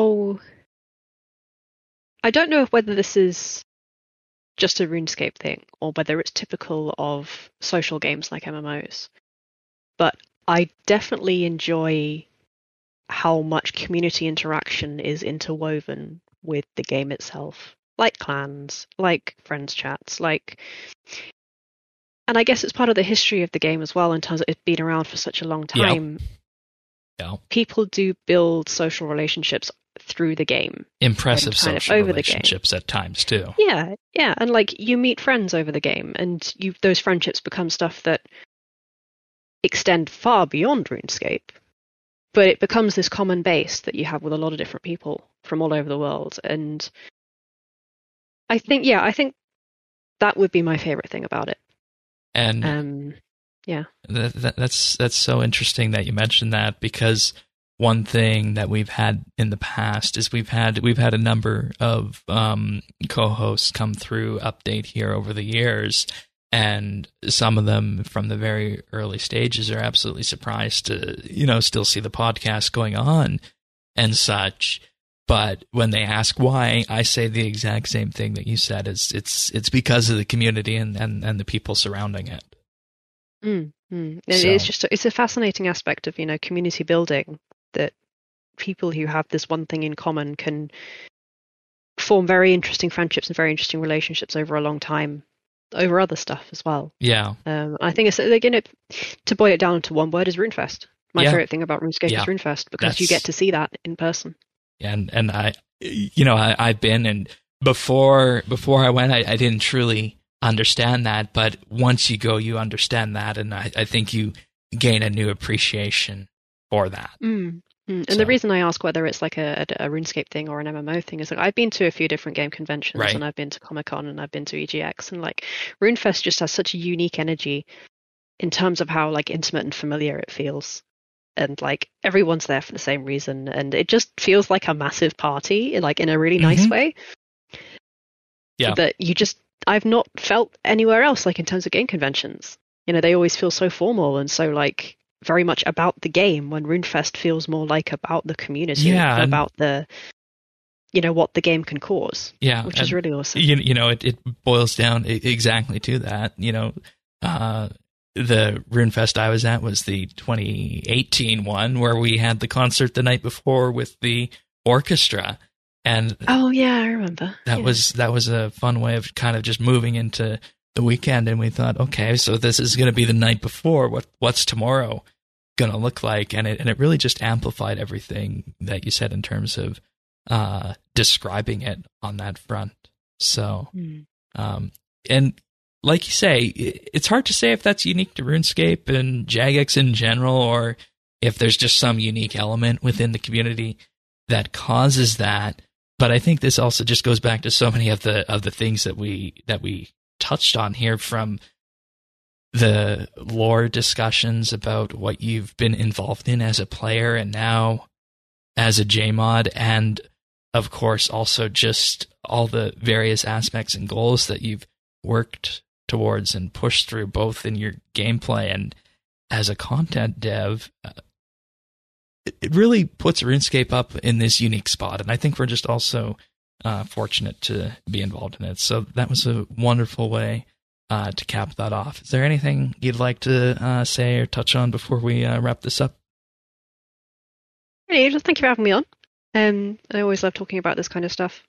I don't know whether this is just a RuneScape thing or whether it's typical of social games like MMOs, but I definitely enjoy how much community interaction is interwoven with the game itself, like clans, like friends chats, and I guess it's part of the history of the game as well in terms of it being around for such a long time. Yeah. People do build social relationships through the game. Impressive social relationships at times too. Yeah, and you meet friends over the game, and those friendships become stuff that extend far beyond RuneScape. But it becomes this common base that you have with a lot of different people from all over the world, and I think that would be my favorite thing about it. And yeah, that's so interesting that you mentioned that, because one thing that we've had in the past is we've had a number of co-hosts come through Update here over the years, and some of them from the very early stages are absolutely surprised to still see the podcast going on and such. But when they ask why, I say the exact same thing that you said. It's because of the community and the people surrounding it. And it's a fascinating aspect of community building, that people who have this one thing in common can form very interesting friendships and very interesting relationships over a long time, over other stuff as well. Yeah. I think it's to boil it down to one word is RuneFest. My favorite thing about RuneScape is RuneFest, because you get to see that in person. And I've been, and before I went, I didn't truly understand that, but once you go, you understand that, and I think you gain a new appreciation for that. And the reason I ask whether it's like a RuneScape thing or an MMO thing is I've been to a few different game conventions, and I've been to Comic-Con, and I've been to EGX, and RuneFest just has such a unique energy in terms of how intimate and familiar it feels. And everyone's there for the same reason, and it just feels like a massive party, in a really nice way. Yeah. That I've not felt anywhere else, in terms of game conventions. They always feel so formal and so very much about the game, when RuneFest feels more about the community, about the what the game can cause. Yeah, which is really awesome. It boils down exactly to that. The RuneFest I was at was the 2018 one, where we had the concert the night before with the orchestra. And oh yeah, I remember. That was a fun way of kind of just moving into the weekend, and we thought, okay, so this is going to be the night before. What's tomorrow going to look like? And it really just amplified everything that you said in terms of describing it on that front. So, and like you say, it's hard to say if that's unique to RuneScape and Jagex in general, or if there's just some unique element within the community that causes that. But I think this also just goes back to so many of the things that we touched on here, from the lore discussions about what you've been involved in as a player and now as a JMod, and of course also just all the various aspects and goals that you've worked towards and pushed through, both in your gameplay and as a content dev. it really puts RuneScape up in this unique spot. And I think we're just also fortunate to be involved in it. So that was a wonderful way to cap that off. Is there anything you'd like to say or touch on before we wrap this up? Really, just thank you for having me on. I always love talking about this kind of stuff.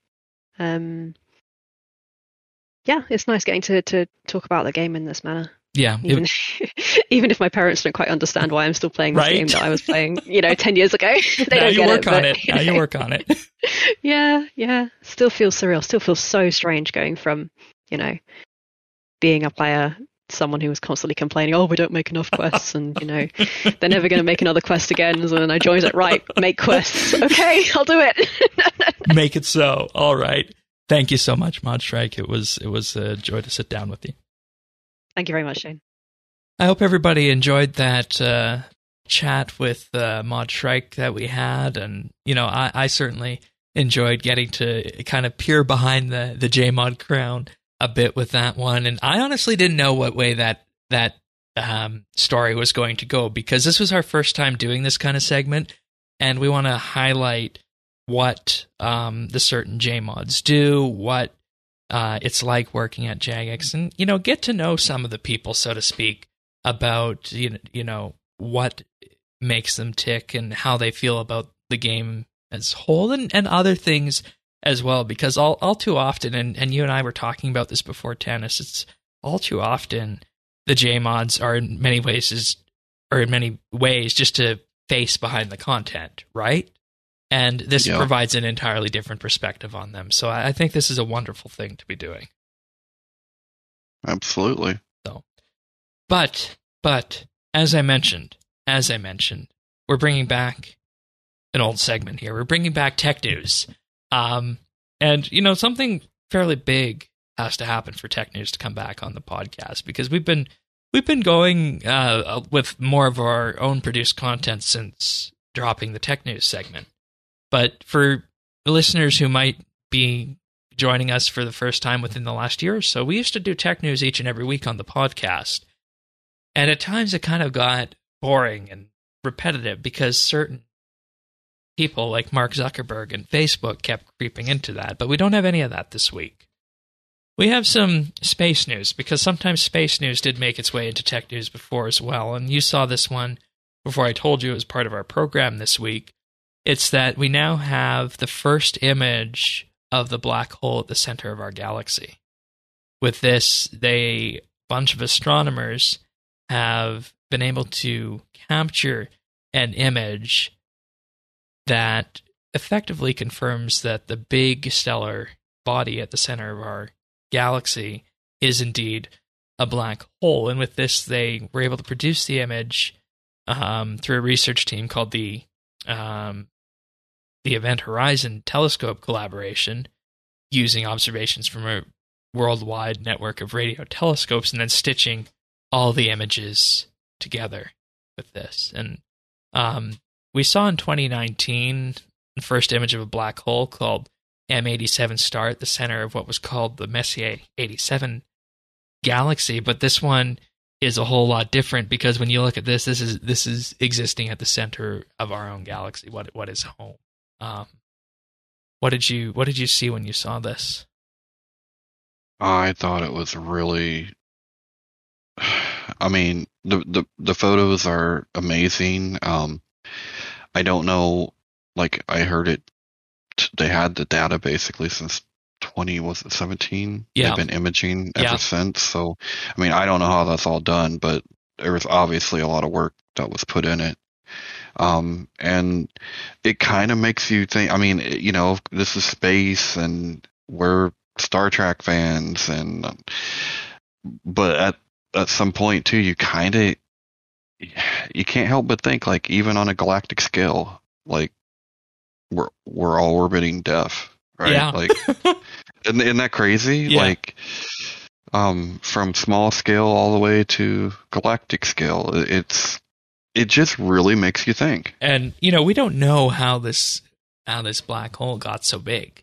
Yeah, it's nice getting to talk about the game in this manner. Yeah. Even if my parents don't quite understand why I'm still playing this game that I was playing, 10 years ago. They now don't you get work it, on it. Now you work on it. Yeah. Still feels surreal. Still feels so strange going from, being a player, someone who was constantly complaining, oh, we don't make enough quests, and, they're never going to make another quest again. So then I joined it, right, make quests. Okay, I'll do it. Make it so. All right. Thank you so much, Modstrike. It was a joy to sit down with you. Thank you very much, Shane. I hope everybody enjoyed that chat with Modstrike that we had, and I certainly enjoyed getting to kind of peer behind the JMod crown a bit with that one. And I honestly didn't know what way that story was going to go, because this was our first time doing this kind of segment, and we want to highlight what the certain JMods do, what it's like working at Jagex, and get to know some of the people, so to speak, about what makes them tick and how they feel about the game as a whole, and other things as well. Because all too often, and you and I were talking about this before, Tanis, it's all too often the JMods are in many ways just a face behind the content, right? And this provides an entirely different perspective on them. So I think this is a wonderful thing to be doing. Absolutely. So, but as I mentioned, we're bringing back an old segment here. We're bringing back tech news. And something fairly big has to happen for tech news to come back on the podcast, because we've been going with more of our own produced content since dropping the tech news segment. But for listeners who might be joining us for the first time within the last year or so, we used to do tech news each and every week on the podcast. And at times it kind of got boring and repetitive, because certain people like Mark Zuckerberg and Facebook kept creeping into that. But we don't have any of that this week. We have some space news, because sometimes space news did make its way into tech news before as well. And you saw this one before I told you it was part of our program this week. It's that we now have the first image of the black hole at the center of our galaxy. With this, a bunch of astronomers have been able to capture an image that effectively confirms that the big stellar body at the center of our galaxy is indeed a black hole. And with this, they were able to produce the image through a research team called the Event Horizon Telescope collaboration, using observations from a worldwide network of radio telescopes, and then stitching all the images together with this. And we saw in 2019 the first image of a black hole called M87 star at the center of what was called the Messier 87 galaxy. But this one is a whole lot different, because when you look at this is existing at the center of our own galaxy. What is home? What did you see when you saw this? I thought it was really. I mean, the photos are amazing. I don't know. Like, I heard it. They had the data basically since 2017. Yeah. They've been imaging ever since. So, I mean, I don't know how that's all done, but there was obviously a lot of work that was put in it. And it kind of makes you think. I mean, this is space, and we're Star Trek fans, but at some point too, you can't help but think, like, even on a galactic scale, like we're all orbiting death, right? Yeah. Like, isn't that crazy? Yeah. Like, from small scale all the way to galactic scale, it just really makes you think. And we don't know how this black hole got so big.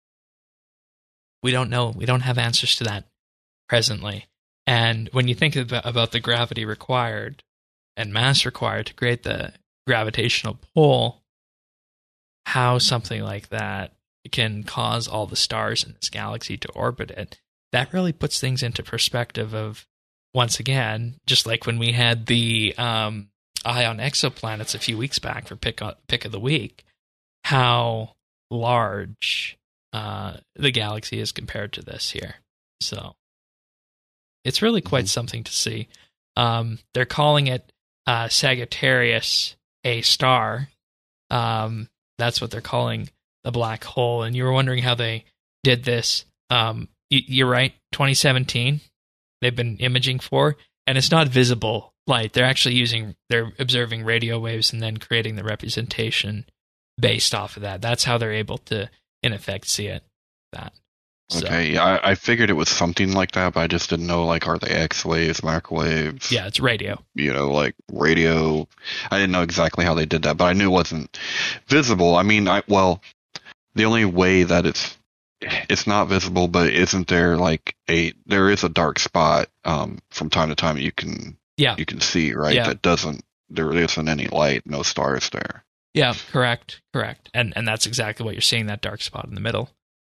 We don't know. We don't have answers to that presently. And when you think about the gravity required and mass required to create the gravitational pull, how something like that can cause all the stars in this galaxy to orbit it, that really puts things into perspective of, once again, just like when we had the Eye on Exoplanets a few weeks back for pick of the week, how large the galaxy is compared to this here. So it's really quite something to see. They're calling it Sagittarius A star. That's what they're calling the black hole. And you were wondering how they did this. You're right, 2017 they've been imaging for, and it's not visible light. They're observing radio waves and then creating the representation based off of that. That's how they're able to, in effect, see it. Okay, yeah, I figured it was something like that, but I just didn't know, like, are they X-waves, microwaves? Yeah, it's radio. Like radio. I didn't know exactly how they did that, but I knew it wasn't visible. I mean, the only way that it's not visible, but isn't there like there is a dark spot from time to time you can see, right? Yeah. There isn't any light, no stars there. Yeah, correct. And that's exactly what you're seeing, that dark spot in the middle.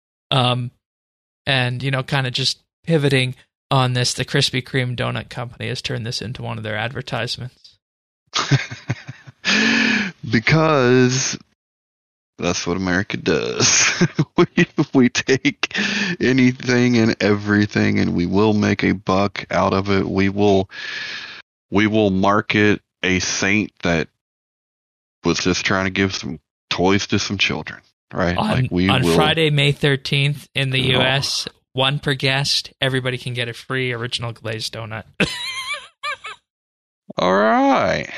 And, kind of just pivoting on this, the Krispy Kreme donut company has turned this into one of their advertisements. Because that's what America does. we take anything and everything, and we will make a buck out of it. We will market a saint that was just trying to give some toys to some children. Right. On Friday, May 13th in the U.S., one per guest, everybody can get a free original glazed donut. All right.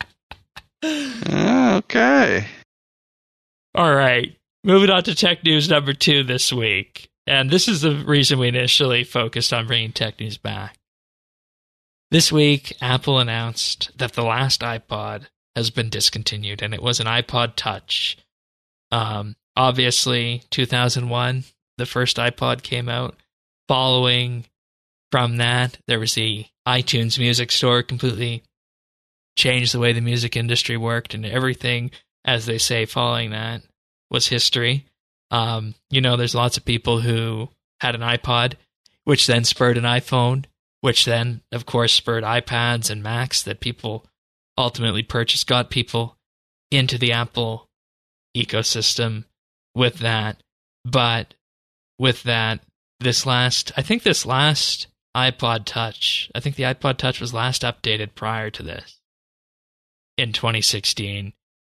Okay. All right. Moving on to tech news number 2 this week. And this is the reason we initially focused on bringing tech news back. This week, Apple announced that the last iPod has been discontinued, and it was an iPod Touch. Obviously, 2001, the first iPod came out. Following from that, there was the iTunes Music Store, completely changed the way the music industry worked, and everything, as they say, following that was history. There's lots of people who had an iPod, which then spurred an iPhone, which then, of course, spurred iPads and Macs that people ultimately purchased, got people into the Apple ecosystem with that. But with that, this last iPod Touch, I think the iPod Touch was last updated prior to this in 2016.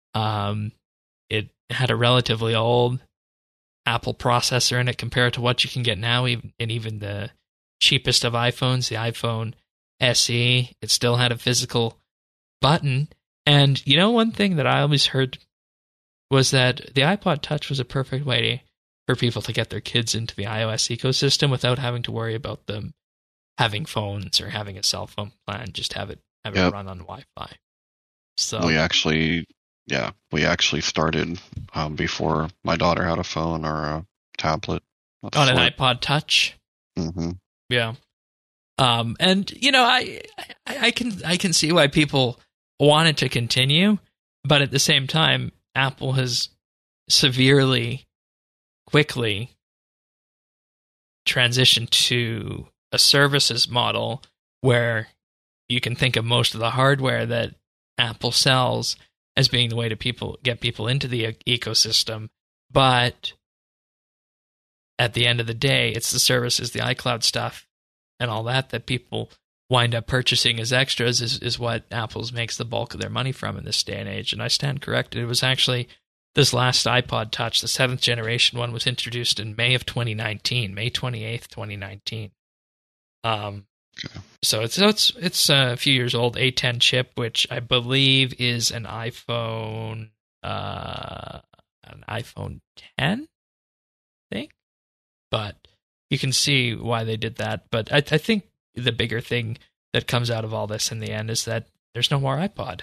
It had a relatively old Apple processor in it compared to what you can get now, even the cheapest of iPhones, the iPhone SE. It still had a physical button. And one thing that I always heard was that the iPod Touch was a perfect way for people to get their kids into the iOS ecosystem without having to worry about them having phones or having a cell phone plan. Just have it run on Wi-Fi. So we actually started before my daughter had a phone or a tablet. On an iPod Touch. Mm-hmm. Yeah. And I can see why people wanted to continue, but at the same time, Apple has quickly transitioned to a services model where you can think of most of the hardware that Apple sells as being the way to get people into the ecosystem. But at the end of the day, it's the services, the iCloud stuff, and all that people wind up purchasing as extras is what Apple makes the bulk of their money from in this day and age. And I stand corrected. It was actually this last iPod Touch, the 7th generation one, was introduced in May of 2019, May 28th, 2019. So it's a few years old, A10 chip, which I believe is an iPhone 10, I think. But you can see why they did that. But I think the bigger thing that comes out of all this in the end is that there's no more iPod.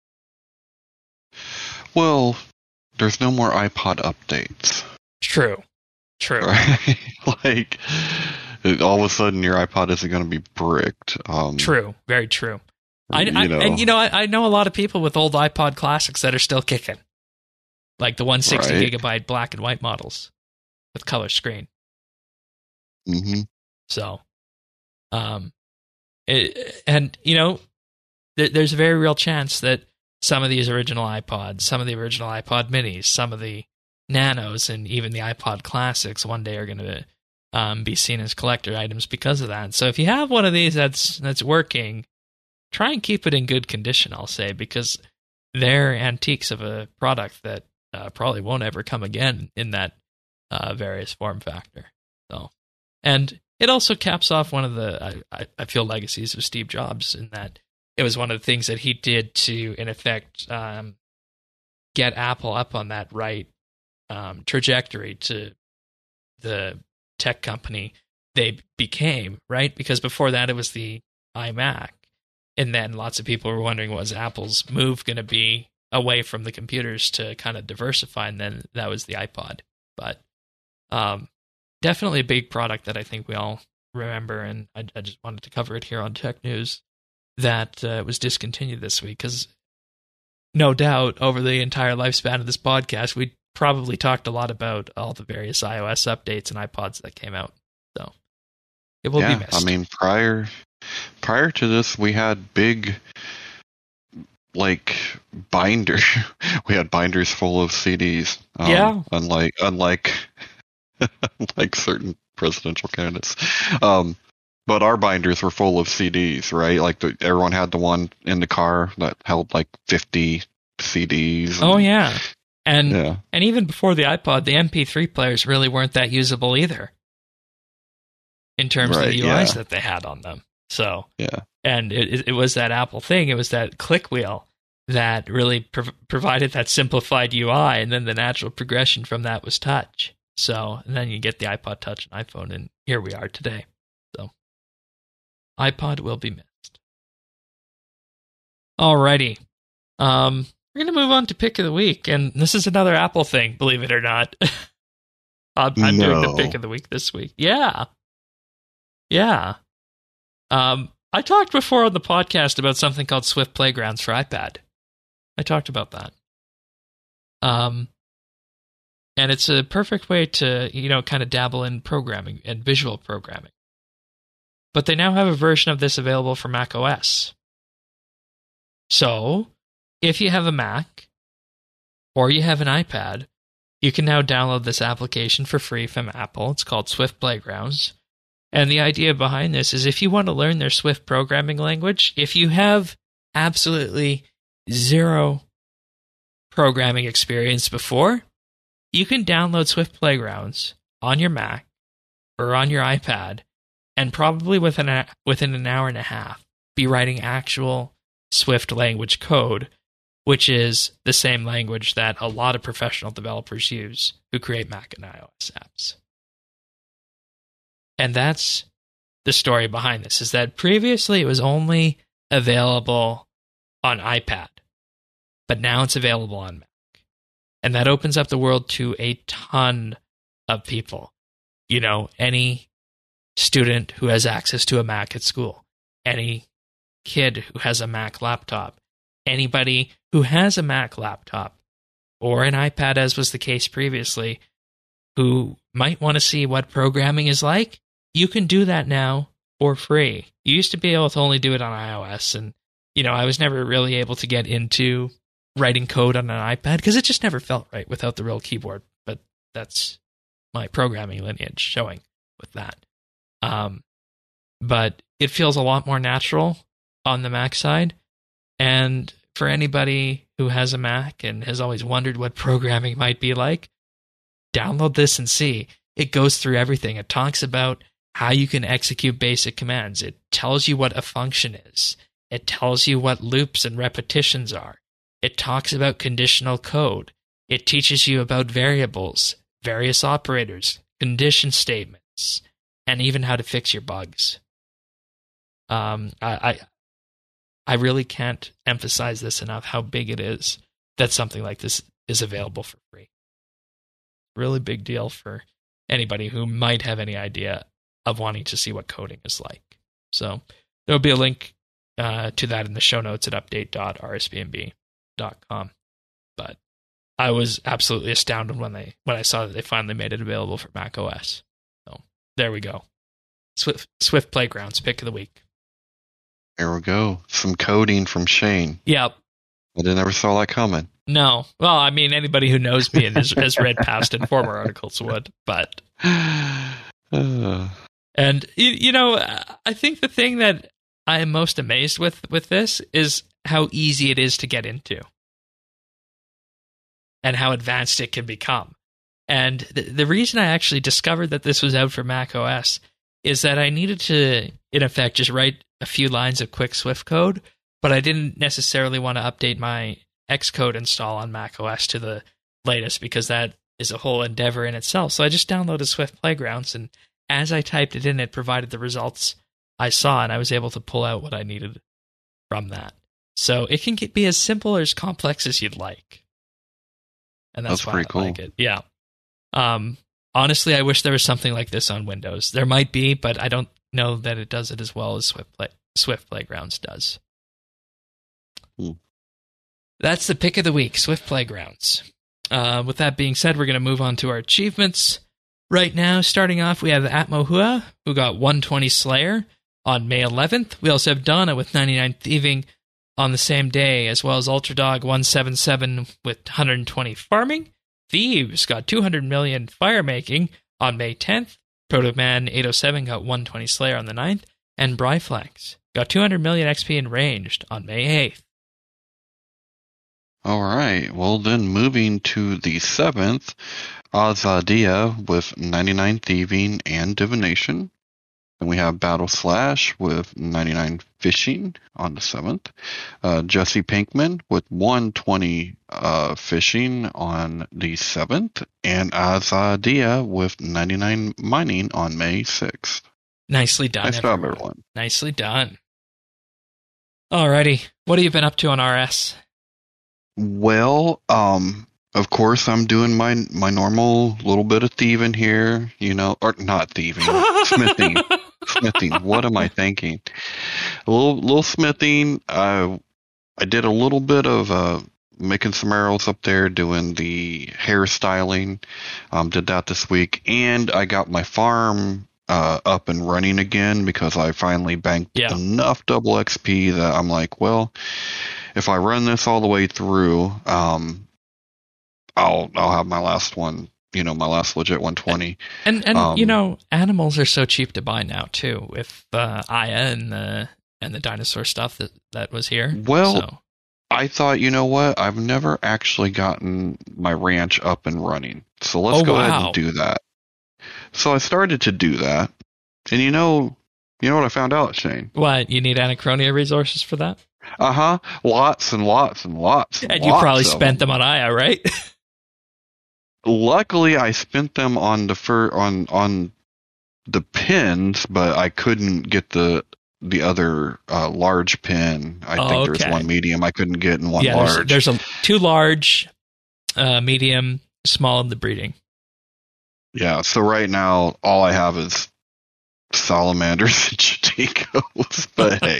Well, there's no more iPod updates. True. Right? Like, all of a sudden your iPod isn't going to be bricked. True. Very true. I know a lot of people with old iPod Classics that are still kicking, like the 160 gigabyte black and white models with color screen. Mm-hmm. So, there's a very real chance that some of these original iPods, some of the original iPod Minis, some of the Nanos, and even the iPod Classics one day are going to be seen as collector items because of that. So if you have one of these that's working, try and keep it in good condition, I'll say, because they're antiques of a product that probably won't ever come again in that various form factor. So, and it also caps off one of the, I feel, legacies of Steve Jobs, in that it was one of the things that he did to, in effect, get Apple up on that right trajectory to the tech company they became, right? Because before that, it was the iMac. And then lots of people were wondering, was Apple's move going to be away from the computers to kind of diversify? And then that was the iPod. But definitely a big product that I think we all remember. And I just wanted to cover it here on Tech News, that it was discontinued this week. Because no doubt over the entire lifespan of this podcast, we probably talked a lot about all the various iOS updates and iPods that came out. So it will be missed. I mean, prior to this, we had big, binder. We had binders full of CDs. Unlike like certain presidential candidates. But our binders were full of CDs, right? Like everyone had the one in the car that held 50 CDs. Oh yeah. And even before the iPod, the MP3 players really weren't that usable either, in terms of the UIs that they had on them. So, and it was that Apple thing. It was that click wheel that really provided that simplified UI, and then the natural progression from that was touch. So, and then you get the iPod Touch and iPhone, and here we are today. So, iPod will be missed. Alrighty. We're going to move on to Pick of the Week, and this is another Apple thing, believe it or not. I'm doing the Pick of the Week this week. Yeah. I talked before on the podcast about something called Swift Playgrounds for iPad. I talked about that. And it's a perfect way to, kind of dabble in programming and visual programming. But they now have a version of this available for Mac OS. So, if you have a Mac or you have an iPad, you can now download this application for free from Apple. It's called Swift Playgrounds. And the idea behind this is, if you want to learn their Swift programming language, if you have absolutely zero programming experience before, you can download Swift Playgrounds on your Mac or on your iPad, and probably within an hour and a half, be writing actual Swift language code, which is the same language that a lot of professional developers use who create Mac and iOS apps. And that's the story behind this, is that previously it was only available on iPad, but now it's available on Mac. And that opens up the world to a ton of people. Any student who has access to a Mac at school, any kid who has a Mac laptop, anybody who has a Mac laptop or an iPad, as was the case previously, who might want to see what programming is like, you can do that now for free. You used to be able to only do it on iOS, and I was never really able to get into writing code on an iPad because it just never felt right without the real keyboard. But that's my programming lineage showing with that. But it feels a lot more natural on the Mac side. And for anybody who has a Mac and has always wondered what programming might be like, download this and see. It goes through everything. It talks about how you can execute basic commands. It tells you what a function is. It tells you what loops and repetitions are. It talks about conditional code. It teaches you about variables, various operators, condition statements, and even how to fix your bugs. I really can't emphasize this enough, how big it is that something like this is available for free. Really big deal for anybody who might have any idea of wanting to see what coding is like. So there'll be a link to that in the show notes at update.rsbnb.com. But I was absolutely astounded when I saw that they finally made it available for Mac OS. So there we go. Swift Playgrounds pick of the week. There we go. Some coding from Shane. Yep. I never saw that coming. No. Well, I mean, anybody who knows me and has read past and former articles would, but. And, I think the thing that I am most amazed with this is how easy it is to get into and how advanced it can become. And the reason I actually discovered that this was out for Mac OS is that I needed to, in effect, just write a few lines of quick Swift code, but I didn't necessarily want to update my Xcode install on Mac OS to the latest because that is a whole endeavor in itself. So I just downloaded Swift Playgrounds, and as I typed it in, it provided the results I saw, and I was able to pull out what I needed from that. So it can be as simple or as complex as you'd like. And that's why pretty I cool. like it. Yeah. Honestly, I wish there was something like this on Windows. There might be, but I don't know that it does it as well as Swift Playgrounds does. That's the pick of the week, Swift Playgrounds. With that being said, we're going to move on to our achievements. Right now, starting off, we have Atmohua, who got 120 Slayer on May 11th. We also have Donna with 99 Thieving on the same day, as well as Ultradog 177 with 120 Farming. Thieves got 200 million Firemaking on May 10th. Protoman 807 got 120 Slayer on the 9th. And Bryflex got 200 million XP in Ranged on May 8th. All right. Well, then moving to the 7th, Azadia with 99 Thieving and Divination. Then we have Battle Slash with 99 Fishing on the 7th. Jesse Pinkman with 120 Fishing on the 7th. And Azadia with 99 Mining on May 6th. Nicely done, Nice job, everyone. Nicely done. Alrighty. What have you been up to on RS? Well, of course, I'm doing my normal little bit of thieving here, or not thieving, smithing. Smithing. What am I thinking? A little smithing. I did a little bit of making some arrows up there, doing the hairstyling. Did that this week, and I got my farm up and running again because I finally banked enough double XP that I'm like, well, if I run this all the way through, I'll have my last one. My last legit 120. And animals are so cheap to buy now too, with Aya and the dinosaur stuff that was here. Well, so. I thought, you know what? I've never actually gotten my ranch up and running, so let's go ahead and do that. So I started to do that, and you know what I found out, Shane? What, you need Anachronia resources for that? Lots and lots and lots. And you probably spent them on Aya, right? Luckily, I spent them on on the pins, but I couldn't get the other large pin. I think there's one medium I couldn't get and one large. There's two large, medium, small in the breeding. Yeah, so right now all I have is salamanders and Chaticos. But hey,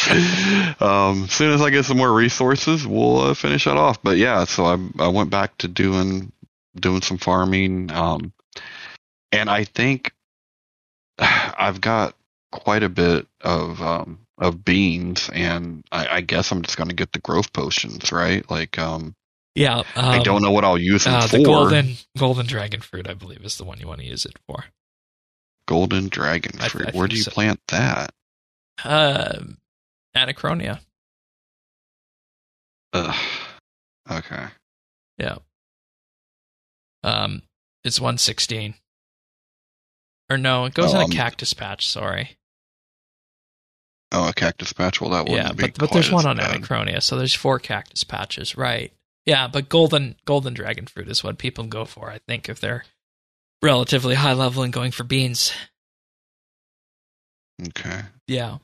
as soon as I get some more resources, we'll finish that off. But yeah, so I went back to doing some farming, and I think I've got quite a bit of beans, and I guess I'm just going to get the growth potions, right? Like, I don't know what I'll use them for. The golden dragon fruit, I believe, is the one you want to use it for. Golden dragon fruit. Where do you plant that? Anachronia. Okay. Yeah. It's 116. Or no, it goes in a cactus patch, sorry. Oh, a cactus patch? Well, that wouldn't be but there's one on bad. Anachronia, so there's 4 cactus patches, right. Yeah, but golden dragon fruit is what people go for, I think, if they're relatively high level and going for beans. Okay. Yeah.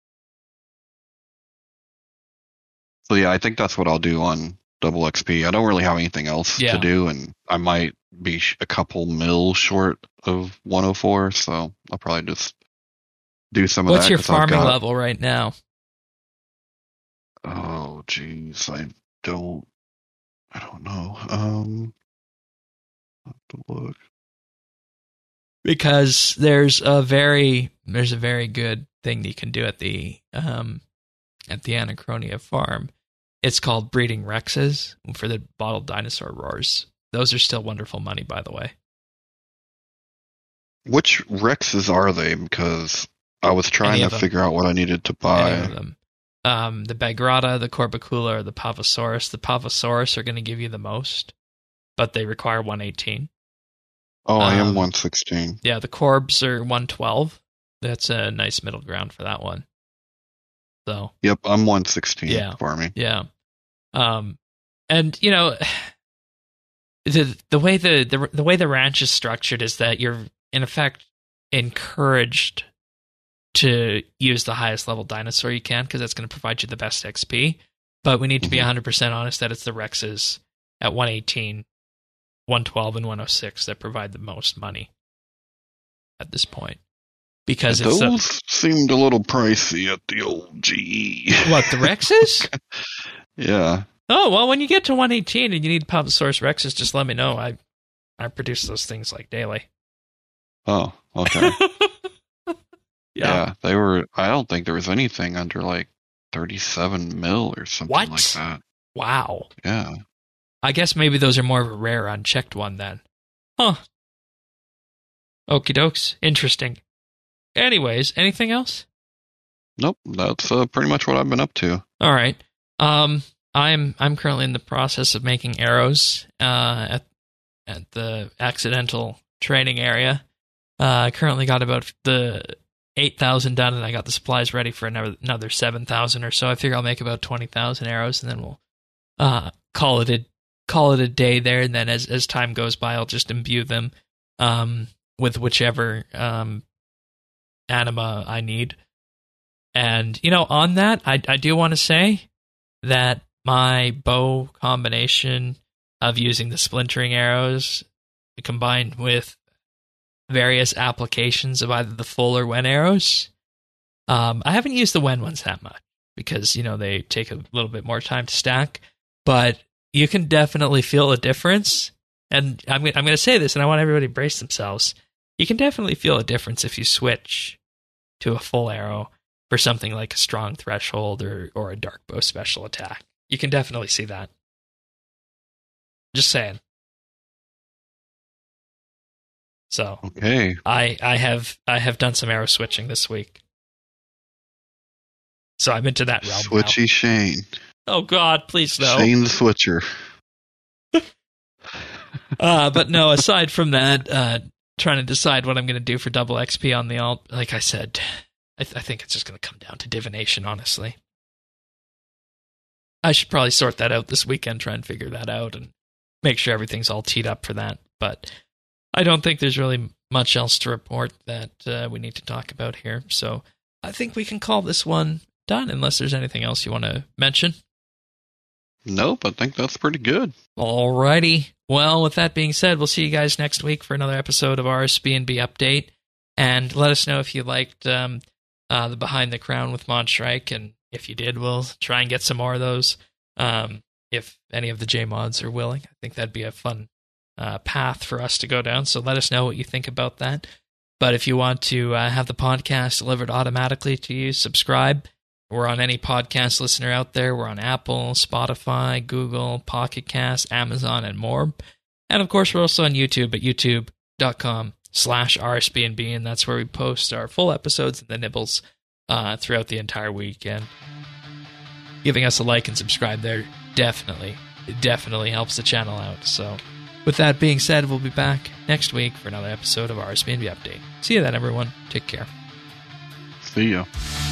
So yeah, I think that's what I'll do on double XP. I don't really have anything else to do, and I might be a couple mil short of 104, so I'll probably just do some of that. What's your farming level right now? Oh, geez, I don't know. Have to look. Because there's a very good thing that you can do at the Anachronia farm. It's called breeding Rexes for the bottled dinosaur roars. Those are still wonderful money, by the way. Which Rexes are they? Because I was trying to figure out what I needed to buy. Any of them. The Bagrata, the Corbicula, or the Pavosaurus. The Pavosaurus are going to give you the most, but they require 118. Oh, I am 116. Yeah, the Corbs are 112. That's a nice middle ground for that one. So. Yep, I'm 116 for me. Yeah. And you know, the way the ranch is structured is that you're in effect encouraged to use the highest level dinosaur you can because that's going to provide you the best XP. But we need to be 100% honest that it's the Rexes at 118, 112, and 106 that provide the most money at this point. Because those seemed a little pricey at the old GE. What, the Rexes? Yeah. Oh, well, when you get to 118 and you need Pavosaurus Rexes, just let me know. I produce those things like daily. Oh, okay. Yeah, they were. I don't think there was anything under like 37 mil or something like that. Wow. Yeah. I guess maybe those are more of a rare unchecked one then. Huh. Okie dokes. Interesting. Anyways, anything else? Nope. That's pretty much what I've been up to. All right. I'm currently in the process of making arrows at the accidental training area. I currently got about the 8,000 done, and I got the supplies ready for another 7,000 or so. I figure I'll make about 20,000 arrows, and then we'll call it a day there. And then as time goes by, I'll just imbue them with whichever anima I need. And you know, on that, I do want to say that my bow combination of using the splintering arrows combined with various applications of either the full or Wen arrows. I haven't used the Wen ones that much because, you know, they take a little bit more time to stack, but you can definitely feel a difference. And I'm going to say this, and I want everybody to brace themselves. You can definitely feel a difference if you switch to a full arrow for something like a strong threshold or a dark bow special attack. You can definitely see that. Just saying. So okay, I have done some arrow switching this week, so I'm into that realm. Switchy now. Shane. Oh God, please no. Shane the Switcher. But no. Aside from that, trying to decide what I'm going to do for double XP on the alt. Like I said, I think it's just going to come down to divination. Honestly, I should probably sort that out this weekend. Try and figure that out and make sure everything's all teed up for that. But I don't think there's really much else to report that we need to talk about here. So I think we can call this one done unless there's anything else you want to mention. Nope, I think that's pretty good. Alrighty. Well, with that being said, we'll see you guys next week for another episode of RSB&B Update. And let us know if you liked the Behind the Crown with Monstrike. And if you did, we'll try and get some more of those. If any of the J-mods are willing. I think that'd be a fun path for us to go down, so let us know what you think about that. But if you want to have the podcast delivered automatically to you, subscribe. We're on any podcast listener out there. We're on Apple, Spotify, Google, Pocket Cast, Amazon, and more. And of course, we're also on YouTube at youtube.com/RSB&B, and that's where we post our full episodes and the nibbles throughout the entire week. And giving us a like and subscribe there definitely helps the channel out. So with that being said, we'll be back next week for another episode of RSB&B Update. See you then, everyone. Take care. See ya.